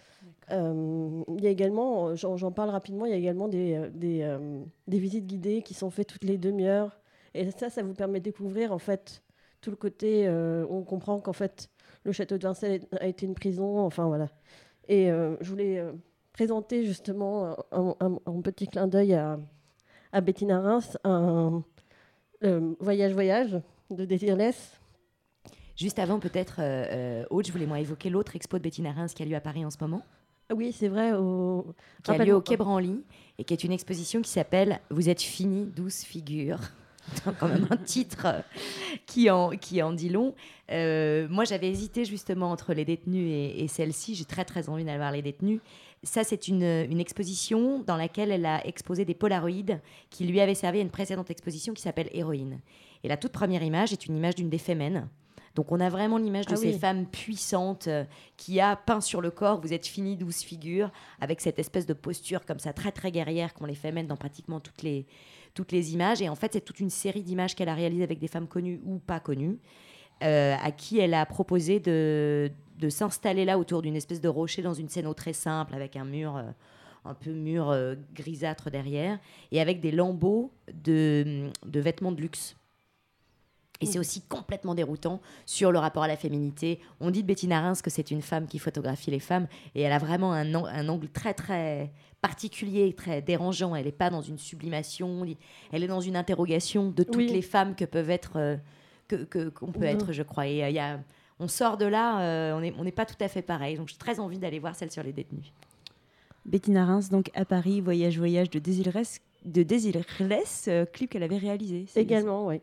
Speaker 6: Euh, il y a également, j'en, j'en parle rapidement, il y a également des, des, euh, des visites guidées qui sont faites toutes les demi-heures. Et ça, ça vous permet de découvrir en fait tout le côté. Euh, on comprend qu'en fait le château de Vincennes a été une prison. Enfin voilà. Et euh, je voulais euh, présenter justement un, un, un petit clin d'œil à, à Bettina Reims, un euh, voyage voyage de Désirless.
Speaker 4: Juste avant, peut-être, euh, euh, Aude, je voulais moi évoquer l'autre expo de Bettina Reims qui a lieu à Paris en ce moment.
Speaker 6: Oui, c'est vrai. Au...
Speaker 4: Qui a lieu au Quai Branly et qui est une exposition qui s'appelle « Vous êtes finie, douce figure ». Quand même un titre qui en, qui en dit long. Euh, moi, j'avais hésité justement entre les détenus et, et celle-ci. J'ai très, très envie d'aller voir les détenus. Ça, c'est une, une exposition dans laquelle elle a exposé des polaroïdes qui lui avaient servi à une précédente exposition qui s'appelle « Héroïne ». Et la toute première image est une image d'une des fémènes. Donc, on a vraiment l'image de ah ces oui. femmes puissantes euh, qui a peint sur le corps « Vous êtes finie, douce figure », avec cette espèce de posture comme ça, très, très guerrière qu'ont les fémènes dans pratiquement toutes les... toutes les images. Et en fait, c'est toute une série d'images qu'elle a réalisées avec des femmes connues ou pas connues, euh, à qui elle a proposé de, de s'installer là autour d'une espèce de rocher dans une scène très simple, avec un mur, euh, un peu mur euh, grisâtre derrière, et avec des lambeaux de, de vêtements de luxe. Et c'est aussi complètement déroutant sur le rapport à la féminité. On dit de Bettina Reims que c'est une femme qui photographie les femmes, et elle a vraiment un, an- un angle très, très particulier, très dérangeant. Elle n'est pas dans une sublimation, elle est dans une interrogation de toutes oui. les femmes que peuvent être, euh, que, que, qu'on peut mmh. être, je crois. Et euh, y a, on sort de là, euh, on n'est on n'est pas tout à fait pareil. Donc j'ai très envie d'aller voir celle sur les détenus.
Speaker 3: Bettina Reims, donc à Paris, Voyage, Voyage de Désirless, de Désirless, euh, clip qu'elle avait réalisé.
Speaker 6: Également, oui.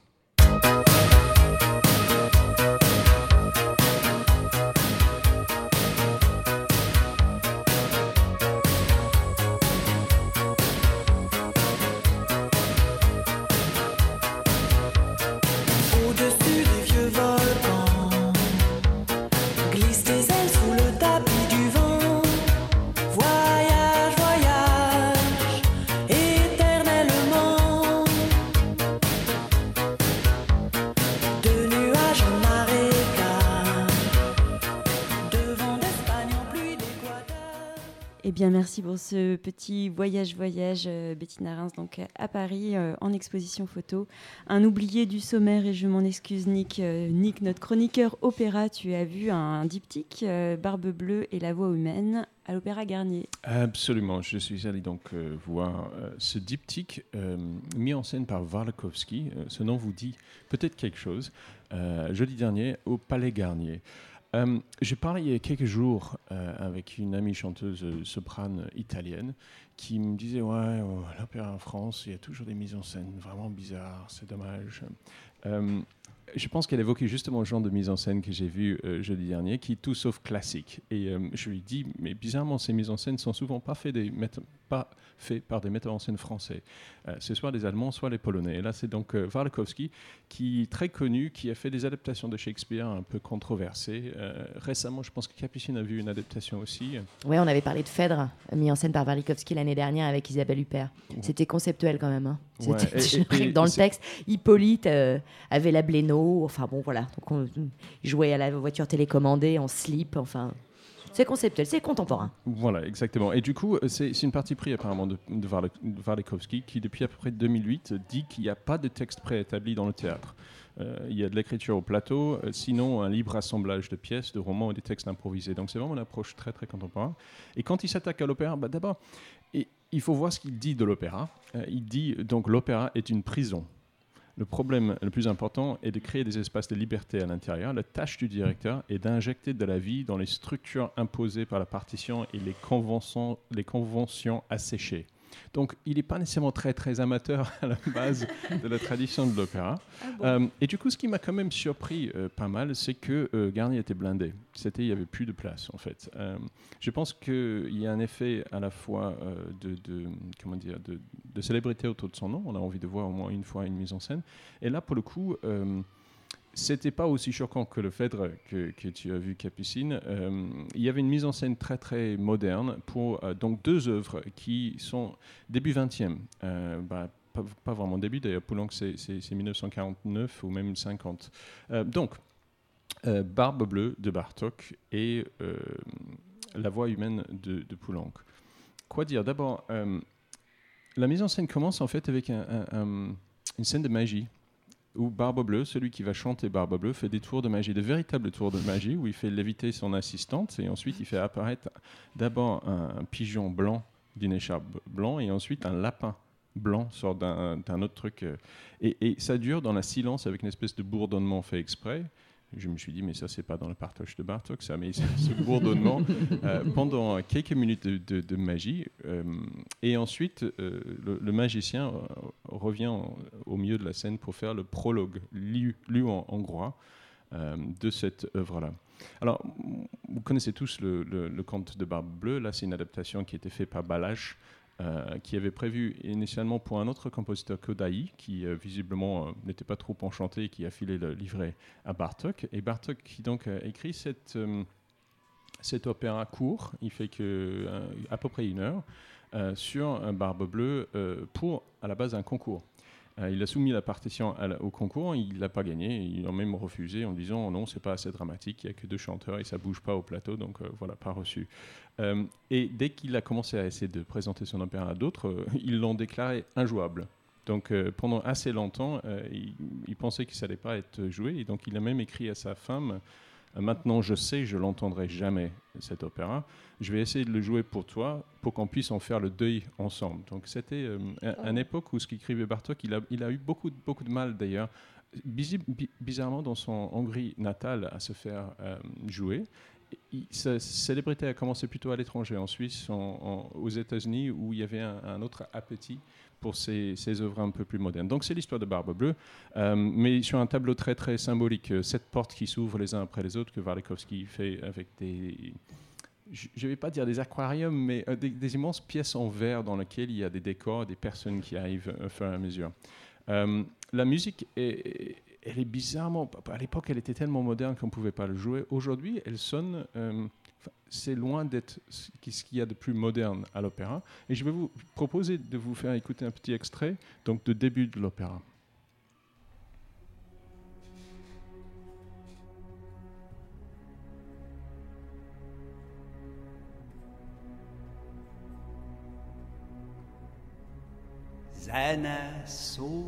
Speaker 3: Eh bien, merci pour ce petit voyage-voyage, euh, Bettina Reims, donc à Paris, euh, en exposition photo. Un oublié du sommaire, et je m'en excuse, Nick. Euh, Nick, notre chroniqueur opéra, tu as vu un diptyque, euh, Barbe Bleue et la voix humaine, à l'Opéra Garnier.
Speaker 11: Absolument, je suis allé donc euh, voir euh, ce diptyque euh, mis en scène par Warlikowski. Euh, ce nom vous dit peut-être quelque chose. Euh, jeudi dernier, au Palais Garnier. Euh, j'ai parlé il y a quelques jours euh, avec une amie chanteuse euh, soprane italienne qui me disait « Ouais, oh, l'opéra en France, il y a toujours des mises en scène vraiment bizarres, c'est dommage. Euh, » Je pense qu'elle évoquait justement le genre de mise en scène que j'ai vu euh, jeudi dernier, qui est tout sauf classique. Et euh, je lui dis, mais bizarrement, ces mises en scène sont souvent pas faites, des mette- pas faites par des metteurs en scène français. Euh, c'est soit les Allemands, soit les Polonais. Et là, c'est donc euh, Warlikowski, qui est très connu, qui a fait des adaptations de Shakespeare un peu controversées. Euh, récemment, je pense que Capucine a vu une adaptation aussi.
Speaker 4: Oui, on avait parlé de Phèdre, mis en scène par Warlikowski l'année dernière avec Isabelle Huppert. Ouais. C'était conceptuel quand même. Hein.
Speaker 11: Ouais.
Speaker 4: C'était
Speaker 11: et, et,
Speaker 4: dans
Speaker 11: et
Speaker 4: le texte. Hippolyte euh, avait la Blénaud. Enfin bon, voilà. Donc on, il jouait à la voiture télécommandée en slip. Enfin, c'est conceptuel, c'est contemporain.
Speaker 11: Voilà, exactement. Et du coup, c'est, c'est une partie pris apparemment de, de Warlikowski qui, depuis à peu près deux mille huit, dit qu'il n'y a pas de texte préétabli dans le théâtre. Euh, il y a de l'écriture au plateau, euh, sinon un libre assemblage de pièces, de romans et des textes improvisés. Donc c'est vraiment une approche très très contemporaine. Et quand il s'attaque à l'opéra, bah, d'abord, et, il faut voir ce qu'il dit de l'opéra. Euh, il dit donc l'opéra est une prison. Le problème le plus important est de créer des espaces de liberté à l'intérieur. La tâche du directeur est d'injecter de la vie dans les structures imposées par la partition et les conventions, les conventions asséchées. Donc, il n'est pas nécessairement très, très amateur à la base de la tradition de l'opéra. Ah bon. euh, et du coup, ce qui m'a quand même surpris euh, pas mal, c'est que euh, Garnier était blindé. C'était, il n'y avait plus de place, en fait. Euh, je pense qu'il y a un effet à la fois euh, de, de, comment dire, de, de célébrité autour de son nom. On a envie de voir au moins une fois une mise en scène. Et là, pour le coup... Euh, C'était pas aussi choquant que le Phèdre que, que tu as vu, Capucine. Euh, il y avait une mise en scène très très moderne pour euh, donc deux œuvres qui sont début vingtième. Euh, bah, pas, pas vraiment début, d'ailleurs, Poulenc c'est, c'est, c'est dix-neuf cent quarante-neuf ou même cinquante. Euh, donc, euh, Barbe Bleue de Bartók et euh, La voix humaine de, de Poulenc. Quoi dire ? D'abord, euh, la mise en scène commence en fait avec un, un, un, une scène de magie, où Barbe Bleue, celui qui va chanter Barbe Bleue, fait des tours de magie, de véritables tours de magie, où il fait léviter son assistante, et ensuite il fait apparaître d'abord un, un pigeon blanc d'une écharpe blanc, et ensuite un lapin blanc sort d'un, d'un autre truc. Et, et ça dure dans la silence, avec une espèce de bourdonnement fait exprès, je me suis dit, mais ça, c'est pas dans le Bartók de Bartók, ça, mais ce bourdonnement euh, pendant quelques minutes de, de, de magie. Euh, et ensuite, euh, le, le magicien euh, revient en, au milieu de la scène pour faire le prologue, lu, lu en hongrois, euh, de cette œuvre-là. Alors, vous connaissez tous le, le, le conte de Barbe Bleue. Là, c'est une adaptation qui a été faite par Balázs, Euh, qui avait prévu initialement pour un autre compositeur, Kodály, qui euh, visiblement euh, n'était pas trop enchanté et qui a filé le livret à Bartók. Et Bartók qui donc a écrit cette, euh, cet opéra court, il fait que, euh, à peu près une heure, euh, sur un Barbe Bleue euh, pour, à la base, un concours. Euh, il a soumis la partition à la, au concours, il ne l'a pas gagné, il a même refusé en disant non, c'est pas assez dramatique, il n'y a que deux chanteurs et ça ne bouge pas au plateau, donc euh, voilà, pas reçu. Euh, et dès qu'il a commencé à essayer de présenter son opéra à d'autres, euh, ils l'ont déclaré injouable. Donc euh, pendant assez longtemps, euh, il, il pensait que ça n'allait pas être joué, et donc il a même écrit à sa femme « Maintenant je sais, je l'entendrai jamais, cet opéra. Je vais essayer de le jouer pour toi, pour qu'on puisse en faire le deuil ensemble. » Donc c'était euh, un, une époque où ce qu'écrivait Bartók, il a, il a eu beaucoup, beaucoup de mal d'ailleurs, bizarrement dans son Hongrie natale, à se faire euh, jouer. Il, sa célébrité a commencé plutôt à l'étranger, en Suisse, en, en, aux États-Unis, où il y avait un, un autre appétit pour ces, ces œuvres un peu plus modernes. Donc c'est l'histoire de Barbe Bleue, euh, mais sur un tableau très très symbolique. Sept portes qui s'ouvrent les uns après les autres, que Warlikowski fait avec des... Je ne vais pas dire des aquariums, mais euh, des, des immenses pièces en verre dans lesquelles il y a des décors, des personnes qui arrivent au fur et à mesure. Euh, la musique est... Elle est bizarrement, à l'époque, elle était tellement moderne qu'on ne pouvait pas le jouer. Aujourd'hui, elle sonne, euh, c'est loin d'être ce qu'il y a de plus moderne à l'opéra. Et je vais vous proposer de vous faire écouter un petit extrait, donc de début de l'opéra.
Speaker 12: Zene szól,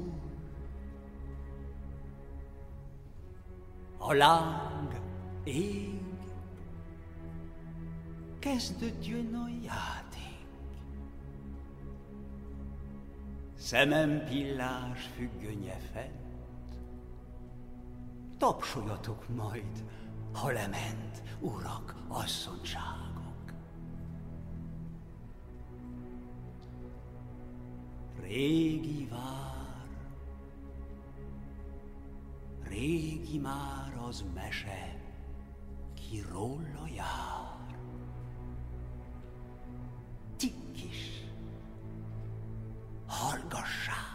Speaker 12: a láng ég, kezdődjön a játék. Szemem pillás függönye fent, tapsoljatok majd, ha lement, urak, asszonyságok. Régi vár, régi már az mese, ki róla jár. Ti is hallgassátok!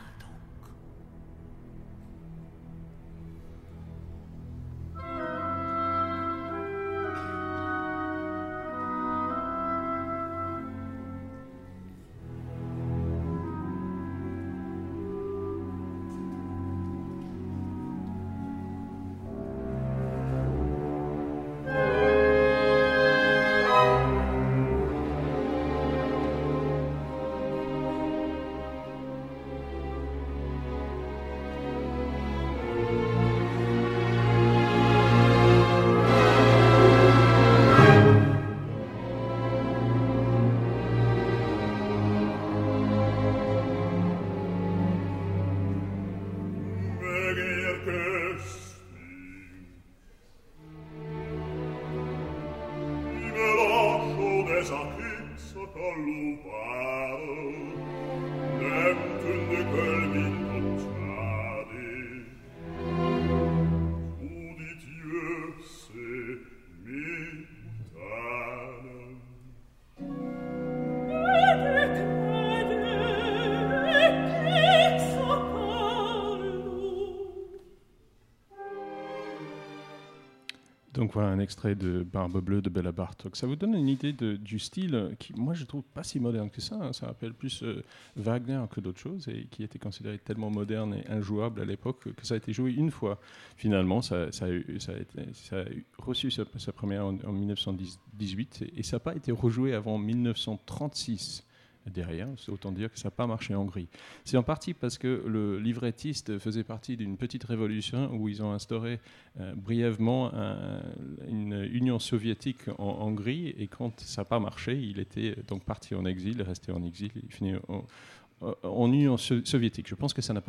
Speaker 11: Donc voilà un extrait de Barbe Bleue de Béla Bartók. Ça vous donne une idée de, du style qui, moi, je trouve pas si moderne que ça. Hein. Ça rappelle plus euh, Wagner que d'autres choses et qui était considéré tellement moderne et injouable à l'époque que ça a été joué une fois. Finalement, ça, ça, a, eu, ça, a, été, ça a reçu sa, sa première en, en dix-neuf cent dix-huit et, et ça n'a pas été rejoué avant dix-neuf cent trente-six. Derrière, c'est autant dire que ça n'a pas marché en Hongrie. C'est en partie parce que le livrettiste faisait partie d'une petite révolution où ils ont instauré euh, brièvement un, une union soviétique en Hongrie et quand ça n'a pas marché, il était donc parti en exil, resté en exil, il finit en, en union so- soviétique. Je pense que ça n'a pas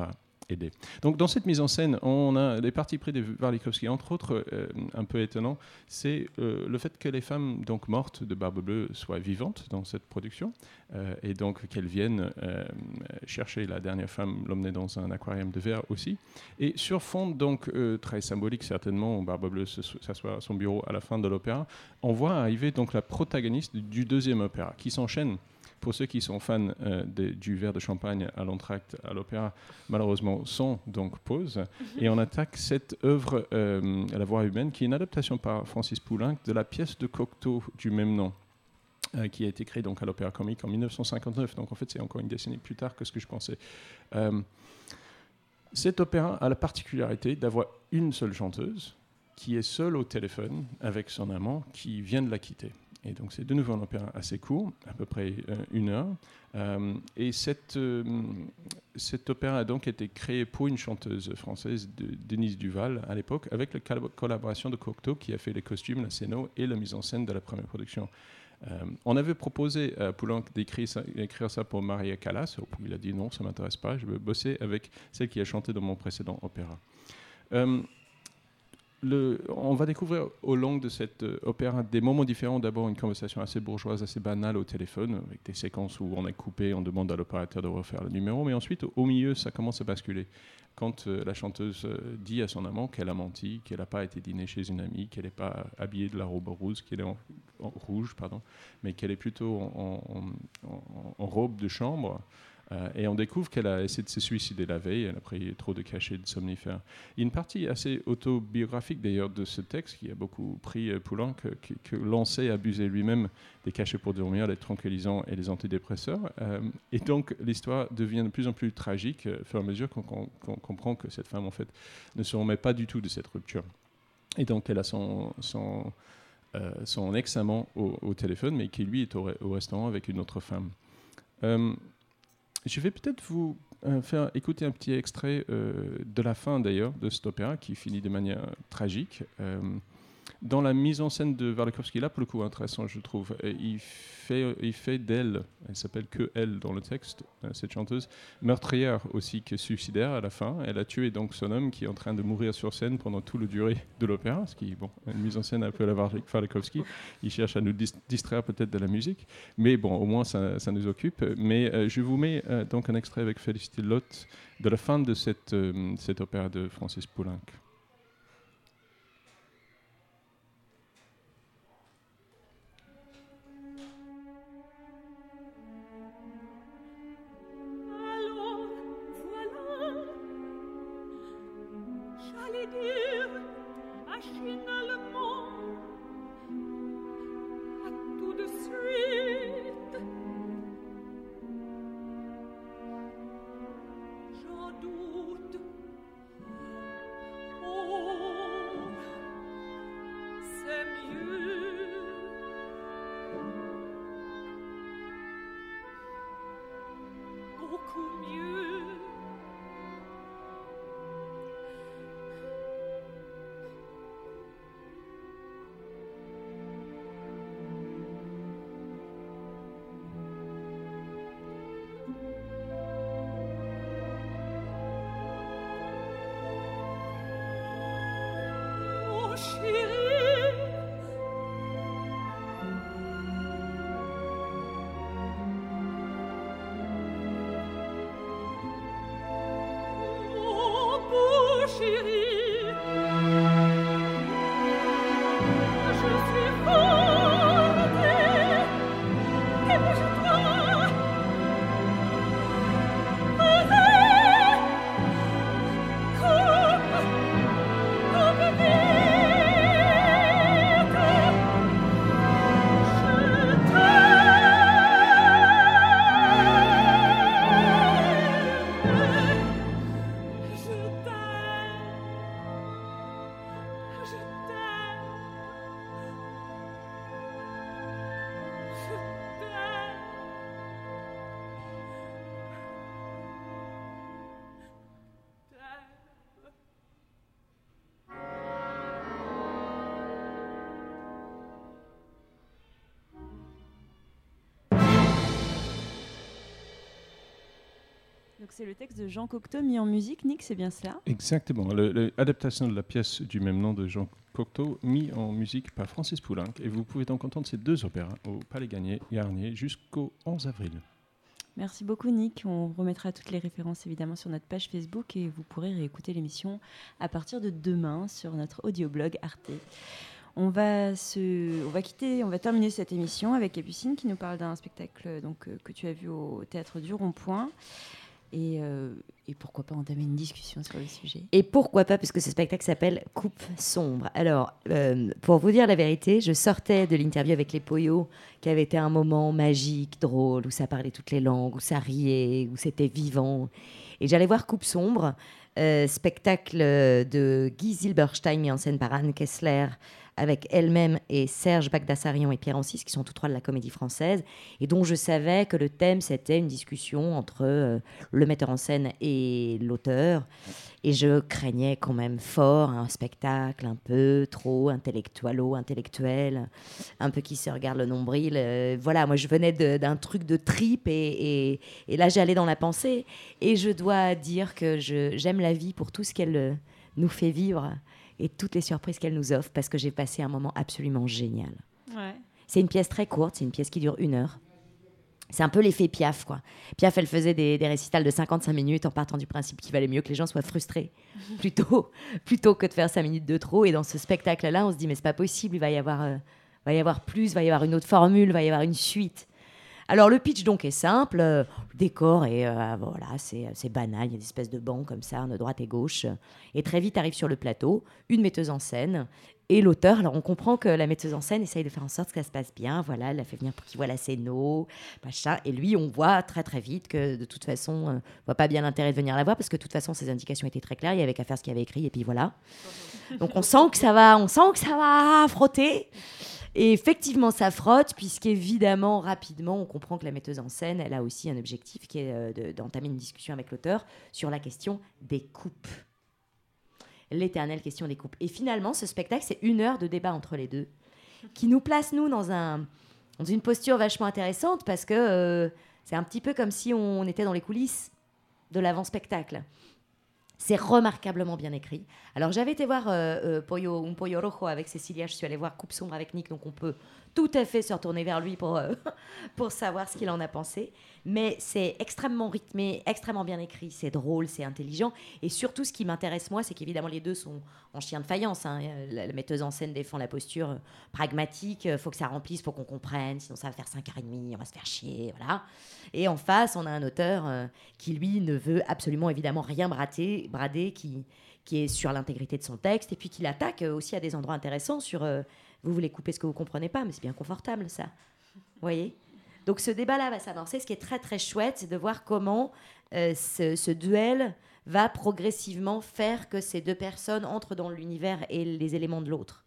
Speaker 11: aider. Donc dans cette mise en scène, on a des parties pris de Warlikowski, entre autres, euh, un peu étonnant, c'est euh, le fait que les femmes donc mortes de Barbe Bleue soient vivantes dans cette production, euh, et donc qu'elles viennent euh, chercher la dernière femme, l'emmener dans un aquarium de verre aussi. Et sur fond donc euh, très symbolique certainement, où Barbe Bleue s'assoit à son bureau à la fin de l'opéra, on voit arriver donc la protagoniste du deuxième opéra, qui s'enchaîne. Pour ceux qui sont fans euh, de, du verre de champagne à l'entracte à l'opéra, malheureusement, sans donc pause. Et on attaque cette œuvre, euh, La Voix humaine, qui est une adaptation par Francis Poulenc de la pièce de Cocteau du même nom, euh, qui a été créée donc, à l'Opéra Comique en mille neuf cent cinquante-neuf. Donc en fait, c'est encore une décennie plus tard que ce que je pensais. Euh, cet opéra a la particularité d'avoir une seule chanteuse, qui est seule au téléphone avec son amant, qui vient de la quitter. Et donc c'est de nouveau un opéra assez court, à peu près euh, une heure. Euh, et cette, euh, cet opéra a donc été créé pour une chanteuse française, de Denise Duval, à l'époque, avec la collaboration de Cocteau, qui a fait les costumes, la scéno et la mise en scène de la première production. Euh, on avait proposé à Poulenc d'écrire ça, d'écrire ça pour Maria Callas. Il a dit non, ça ne m'intéresse pas, je veux bosser avec celle qui a chanté dans mon précédent opéra. Euh, Le, on va découvrir au long de cet euh, opéra des moments différents. D'abord, une conversation assez bourgeoise, assez banale au téléphone, avec des séquences où on est coupé, on demande à l'opérateur de refaire le numéro. Mais ensuite, au, au milieu, ça commence à basculer. Quand euh, la chanteuse euh, dit à son amant qu'elle a menti, qu'elle n'a pas été dîner chez une amie, qu'elle n'est pas habillée de la robe rouge, qu'elle est en, en rouge, pardon, mais qu'elle est plutôt en, en, en, en robe de chambre. Euh, et on découvre qu'elle a essayé de se suicider la veille, elle a pris trop de cachets de somnifères. Il y a une partie assez autobiographique d'ailleurs de ce texte qui a beaucoup pris euh, Poulenc, que, que, que Lancey abusait lui-même des cachets pour dormir, des tranquillisants et des antidépresseurs. Euh, et donc l'histoire devient de plus en plus tragique euh, au fur et à mesure qu'on, qu'on, qu'on comprend que cette femme en fait ne se remet pas du tout de cette rupture. Et donc elle a son, son, euh, son ex-amant au, au téléphone, mais qui lui est au, au restaurant avec une autre femme. Euh, Je vais peut-être vous euh, faire écouter un petit extrait euh, de la fin d'ailleurs de cet opéra qui finit de manière tragique. Euh, dans la mise en scène de Warlikowski, là pour le coup intéressant je trouve, il fait, il fait d'elle, elle s'appelle que elle dans le texte, cette chanteuse, meurtrière aussi que suicidaire à la fin. Elle a tué donc son homme qui est en train de mourir sur scène pendant toute la durée de l'opéra, ce qui est bon, une mise en scène un peu à la Warlikowski. Il cherche à nous distraire peut-être de la musique, mais bon, au moins ça, ça nous occupe. Mais euh, je vous mets euh, donc un extrait avec Félicité Lotte de la fin de cette, euh, cet opéra de Francis Poulenc.
Speaker 3: Donc c'est le texte de Jean Cocteau mis en musique, Nick, c'est bien cela?
Speaker 11: Exactement, l'adaptation de la pièce du même nom de Jean Cocteau mis en musique par Francis Poulenc. Et vous pouvez donc entendre ces deux opéras au Palais Garnier jusqu'au onze avril.
Speaker 3: Merci beaucoup Nick, on remettra toutes les références évidemment sur notre page Facebook et vous pourrez réécouter l'émission à partir de demain sur notre audioblog Arte. On va, se, on va quitter, on va terminer cette émission avec Capucine qui nous parle d'un spectacle donc, euh, que tu as vu au Théâtre du Rond-Point. Et, euh, et pourquoi pas entamer une discussion sur le sujet.
Speaker 4: Et pourquoi pas, puisque ce spectacle s'appelle Coupe sombre. Alors, euh, pour vous dire la vérité, je sortais de l'interview avec les Poyos, qui avait été un moment magique, drôle, où ça parlait toutes les langues, où ça riait, où c'était vivant. Et j'allais voir Coupe sombre, euh, spectacle de Guy Zilberstein, mis en scène par Anne Kessler, avec elle-même et Serge Bagdasarian et Pierre Ancis, qui sont tous trois de la Comédie Française, et dont je savais que le thème, c'était une discussion entre euh, le metteur en scène et l'auteur. Et je craignais quand même fort un spectacle un peu trop intellectualo-intellectuel, un peu qui se regarde le nombril. Euh, voilà, moi, je venais de, d'un truc de trip, et, et, et là, j'allais dans la pensée. Et je dois dire que je, j'aime la vie pour tout ce qu'elle euh, nous fait vivre, et toutes les surprises qu'elle nous offre, parce que j'ai passé un moment absolument génial.
Speaker 3: Ouais.
Speaker 4: C'est une pièce très courte, c'est une pièce qui dure une heure. C'est un peu l'effet Piaf, quoi. Piaf, elle faisait des, des récitals de cinquante-cinq minutes en partant du principe qu'il valait mieux que les gens soient frustrés, plutôt, plutôt que de faire cinq minutes de trop. Et dans ce spectacle-là, on se dit, mais c'est pas possible, il va y avoir, euh, va y avoir plus, il va y avoir une autre formule, il va y avoir une suite. Alors le pitch donc est simple, euh, le décor est euh, voilà, c'est, c'est banal, il y a des espèces de bancs comme ça, de droite et gauche, et très vite arrive sur le plateau une metteuse en scène et l'auteur. Alors on comprend que la metteuse en scène essaye de faire en sorte que ça se passe bien, voilà, elle l'a fait venir pour qu'il voit la scéno, machin, et lui on voit très très vite que de toute façon, euh, on voit pas bien l'intérêt de venir la voir parce que de toute façon ses indications étaient très claires, il y avait qu'à faire ce qu'il avait écrit et puis voilà. Donc on sent que ça va, on sent que ça va frotter. Et effectivement, ça frotte, puisqu'évidemment, rapidement, on comprend que la metteuse en scène, elle a aussi un objectif qui est euh, de, d'entamer une discussion avec l'auteur sur la question des coupes. L'éternelle question des coupes. Et finalement, ce spectacle, c'est une heure de débat entre les deux, qui nous place, nous, dans, un, dans une posture vachement intéressante, parce que euh, c'est un petit peu comme si on était dans les coulisses de l'avant-spectacle. C'est remarquablement bien écrit. Alors, j'avais été voir euh, euh, Pollo, Un Pollo Rojo avec Cécilia. Je suis allée voir Coupe sombre avec Nick. Donc, on peut tout à fait se retourner vers lui pour, euh, pour savoir ce qu'il en a pensé. Mais c'est extrêmement rythmé, extrêmement bien écrit. C'est drôle, c'est intelligent. Et surtout, ce qui m'intéresse, moi, c'est qu'évidemment, les deux sont en chien de faïence. Hein. La, la metteuse en scène défend la posture euh, pragmatique. Il faut que ça remplisse, il faut qu'on comprenne. Sinon, ça va faire cinq heures trente, on va se faire chier. Voilà. Et en face, on a un auteur euh, qui, lui, ne veut absolument, évidemment, rien brader, brader qui, qui est sur l'intégrité de son texte, et puis qui l'attaque euh, aussi à des endroits intéressants sur euh, vous voulez couper ce que vous comprenez pas, mais c'est bien confortable, ça. Vous voyez ? Donc ce débat-là va s'amorcer. Ce qui est très, très chouette, c'est de voir comment euh, ce, ce duel va progressivement faire que ces deux personnes entrent dans l'univers et les éléments de l'autre.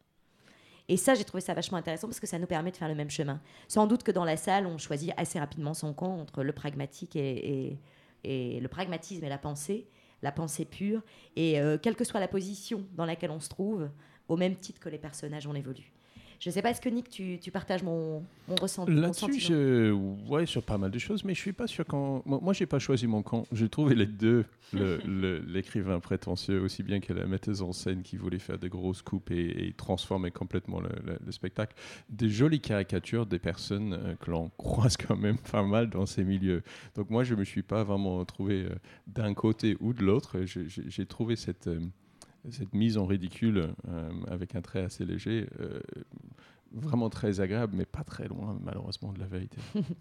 Speaker 4: Et ça, j'ai trouvé ça vachement intéressant parce que ça nous permet de faire le même chemin. Sans doute que dans la salle, on choisit assez rapidement son camp entre le pragmatique et, et, et le pragmatisme et la pensée, la pensée pure, et euh, quelle que soit la position dans laquelle on se trouve, au même titre que les personnages, on évolue. Je ne sais pas, est-ce que Nick, tu, tu partages mon, mon ressenti?
Speaker 11: Là-dessus, je... ouais, sur pas mal de choses, mais je ne suis pas sûr quand... Moi, moi je n'ai pas choisi mon camp. J'ai trouvé les deux, le, le, l'écrivain prétentieux, aussi bien que la metteuse en scène qui voulait faire de grosses coupes et, et transformer complètement le, le, le spectacle. Des jolies caricatures des personnes euh, que l'on croise quand même pas mal dans ces milieux. Donc moi, je ne me suis pas vraiment trouvé euh, d'un côté ou de l'autre. Je, je, j'ai trouvé cette... Euh, cette mise en ridicule euh, avec un trait assez léger, euh, vraiment très agréable, mais pas très loin, malheureusement, de la vérité.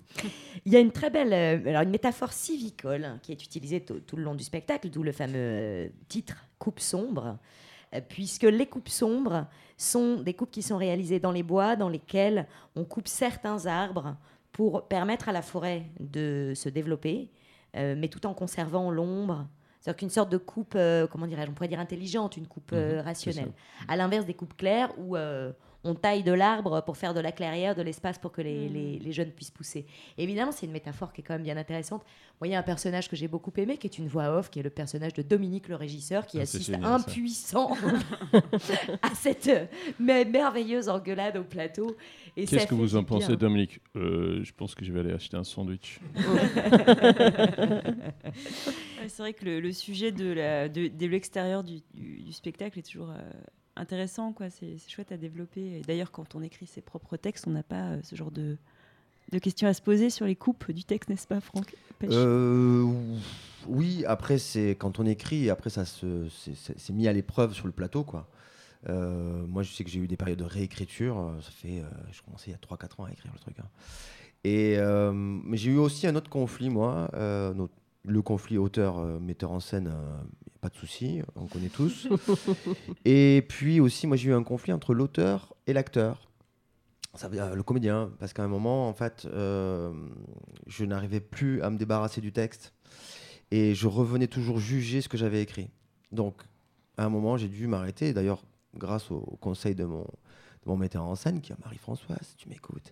Speaker 4: Il y a une très belle euh, alors une métaphore civicole hein, qui est utilisée t- tout le long du spectacle, d'où le fameux euh, titre « Coupe sombre euh, », puisque les coupes sombres sont des coupes qui sont réalisées dans les bois, dans lesquelles on coupe certains arbres pour permettre à la forêt de se développer, euh, mais tout en conservant l'ombre. C'est-à-dire qu'une sorte de coupe, euh, comment dirais-je, on pourrait dire intelligente, une coupe euh,
Speaker 11: mmh,
Speaker 4: rationnelle. À l'inverse des coupes claires où euh, on taille de l'arbre pour faire de la clairière, de l'espace pour que les, mmh. les, les jeunes puissent pousser. Et évidemment, c'est une métaphore qui est quand même bien intéressante. Moi, il y a un personnage que j'ai beaucoup aimé, qui est une voix off, qui est le personnage de Dominique, le régisseur, qui ah, assiste génial, impuissant à cette euh, merveilleuse engueulade au plateau. Et
Speaker 11: qu'est-ce que vous en
Speaker 4: bien.
Speaker 11: pensez, Dominique? euh, Je pense que je vais aller acheter un sandwich.
Speaker 3: C'est vrai que le, le sujet de, la, de, de l'extérieur du, du, du spectacle est toujours euh, intéressant, quoi. C'est, c'est chouette à développer. Et d'ailleurs, quand on écrit ses propres textes, on n'a pas euh, ce genre de, de questions à se poser sur les coupes du texte, n'est-ce pas, Franck Pêche
Speaker 5: euh, Oui, après, c'est, quand on écrit, après, ça se, c'est, c'est, c'est mis à l'épreuve sur le plateau, quoi. Euh, moi, je sais que j'ai eu des périodes de réécriture. Ça fait, euh, je commençais il y a trois quatre ans à écrire le truc. Hein. Et, euh, mais j'ai eu aussi un autre conflit, moi. Euh, notre, le conflit auteur-metteur en scène, euh, pas de souci, on connaît tous. Et puis aussi, moi, j'ai eu un conflit entre l'auteur et l'acteur. Ça veut dire le comédien, parce qu'à un moment, en fait, euh, je n'arrivais plus à me débarrasser du texte. Et je revenais toujours juger ce que j'avais écrit. Donc, à un moment, j'ai dû m'arrêter. D'ailleurs, grâce au, au conseil de mon, de mon metteur en scène, qui est Marie-Françoise, si tu m'écoutes,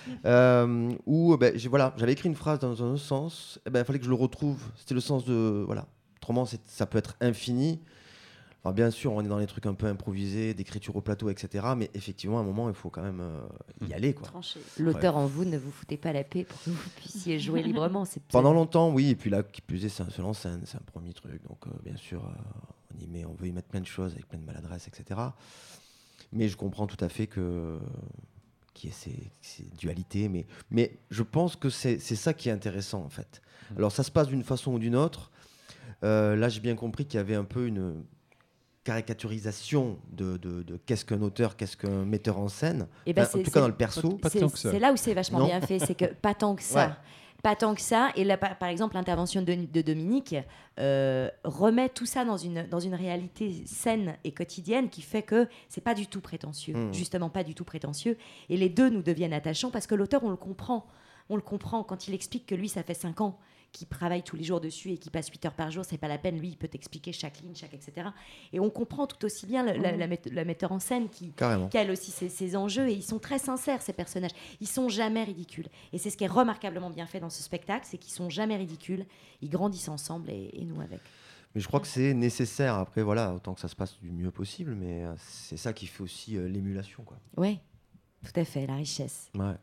Speaker 5: euh, où ben, j'ai, voilà, j'avais écrit une phrase dans un sens, il ben, fallait que je le retrouve. C'était le sens de... Voilà. Autrement, c'est, ça peut être infini. Alors, bien sûr, on est dans les trucs un peu improvisés, d'écriture au plateau, et cetera. Mais effectivement, à un moment, il faut quand même euh, y aller, quoi.
Speaker 4: L'auteur ouais. en vous, ne vous foutez pas la paix pour que vous puissiez jouer librement. C'est
Speaker 5: Pendant longtemps, oui. Et puis là, qui plus est, c'est un seul en scène, c'est un premier truc. Donc, euh, bien sûr, euh, on, y met, on veut y mettre plein de choses avec plein de maladresse, et cetera. Mais je comprends tout à fait que, qu'il y ait ces, ces dualités. Mais, mais je pense que c'est, c'est ça qui est intéressant, en fait. Alors, ça se passe d'une façon ou d'une autre. Euh, là, j'ai bien compris qu'il y avait un peu une caricaturisation de, de, de qu'est-ce qu'un auteur, qu'est-ce qu'un metteur en scène,
Speaker 4: et ben
Speaker 5: enfin, en tout cas dans le perso.
Speaker 4: C'est, c'est, c'est là où c'est vachement non. bien fait, c'est que pas tant que ça. Ouais. Pas tant que ça. Et là, par, par exemple, l'intervention de, de Dominique euh, remet tout ça dans une, dans une réalité saine et quotidienne qui fait que c'est pas du tout prétentieux, mmh. justement pas du tout prétentieux. Et les deux nous deviennent attachants parce que l'auteur, on le comprend. On le comprend quand il explique que lui, ça fait cinq ans qui travaille tous les jours dessus et qui passe huit heures par jour, c'est pas la peine, lui, il peut t'expliquer chaque ligne, chaque et cetera. Et on comprend tout aussi bien le, mmh. la, la, la metteur en scène qui, qui a aussi ses, ses enjeux, et ils sont très sincères, ces personnages. Ils sont jamais ridicules. Et c'est ce qui est remarquablement bien fait dans ce spectacle, c'est qu'ils sont jamais ridicules, ils grandissent ensemble et, et nous avec.
Speaker 5: Mais je crois que c'est nécessaire, après, voilà, autant que ça se passe du mieux possible, mais c'est ça qui fait aussi euh, l'émulation, quoi.
Speaker 4: Oui, tout à fait, la richesse.
Speaker 5: Ouais.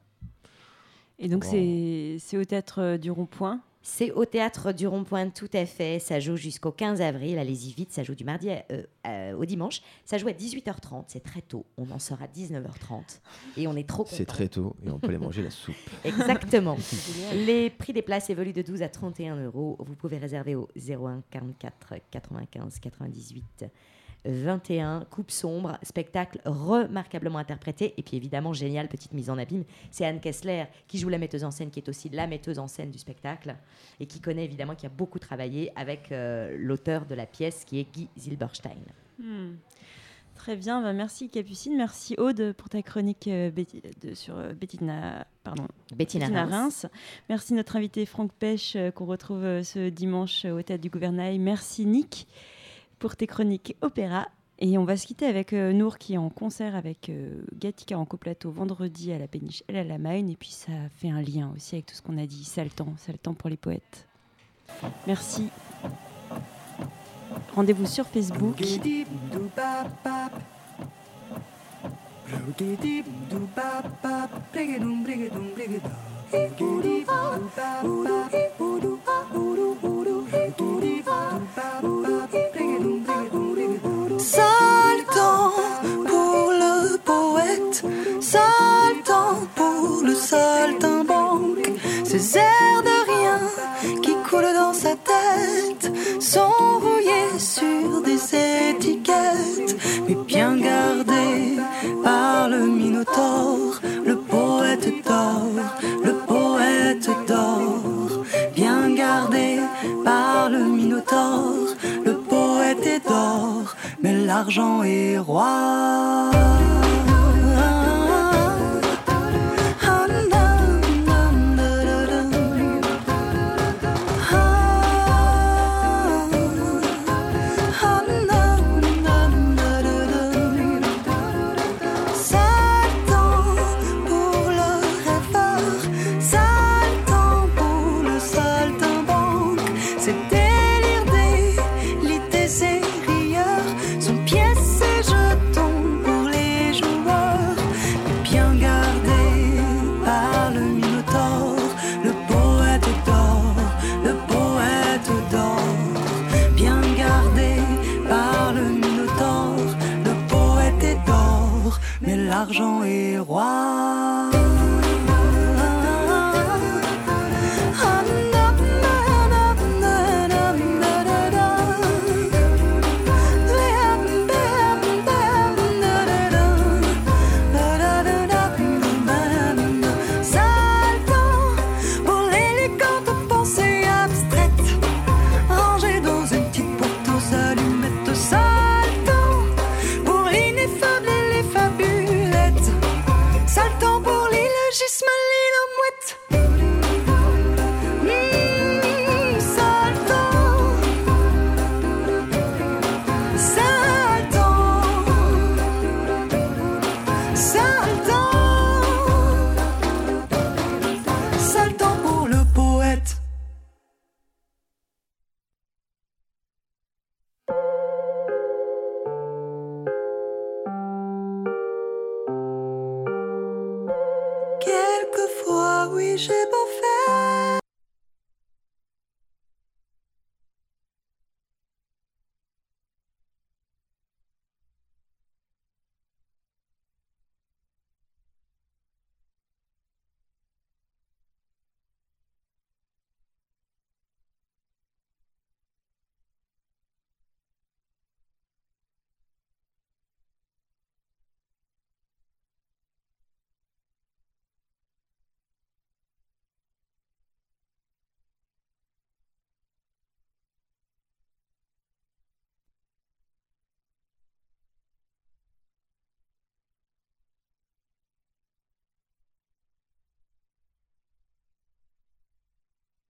Speaker 3: Et donc, bon. c'est, c'est au Théâtre du Rond-Point ?
Speaker 4: C'est au Théâtre du Rond-Point, tout à fait. Ça joue jusqu'au quinze avril. Allez-y vite, ça joue du mardi à, euh, à, au dimanche. Ça joue à dix-huit heures trente, c'est très tôt. On en sort à dix-neuf heures trente. Et on est trop contents.
Speaker 5: C'est très tôt et on peut aller manger la soupe.
Speaker 4: Exactement. Les prix des places évoluent de douze à trente et un euros. Vous pouvez réserver au zéro un quarante-quatre quatre-vingt-quinze quatre-vingt-dix-huit vingt et un, Coupe sombre, spectacle remarquablement interprété, et puis évidemment génial, petite mise en abîme, c'est Anne Kessler qui joue la metteuse en scène, qui est aussi la metteuse en scène du spectacle, et qui connaît évidemment, qui a beaucoup travaillé avec euh, l'auteur de la pièce, qui est Guy Zilberstein.
Speaker 3: Hmm. Très bien, bah merci Capucine, merci Aude pour ta chronique euh, Betty, de, sur euh, Bettina, pardon,
Speaker 4: Bettina,
Speaker 3: Bettina
Speaker 4: Reims.
Speaker 3: Reims. Merci notre invité Franck Pêche euh, qu'on retrouve euh, ce dimanche euh, au Théâtre du Gouvernail. Merci Nick pour tes chroniques opéra. Et on va se quitter avec euh, Nour qui est en concert avec euh, Gatika en coplateau vendredi à la Péniche El Alamein. Et puis ça fait un lien aussi avec tout ce qu'on a dit. C'est le temps, c'est le temps pour les poètes. Merci. Rendez-vous sur Facebook.
Speaker 13: Seul temps pour le poète, seul temps pour le saltimbanque. Ces airs de rien qui coulent dans sa tête sont rouillés sur des étiquettes, mais bien gardés par le Minotaure. Le poète dort, le poète dort, bien gardé par le Minotaure. Le poète est d'or, mais l'argent est roi. Seul l'argent est roi. Quelquefois, oui, j'ai beau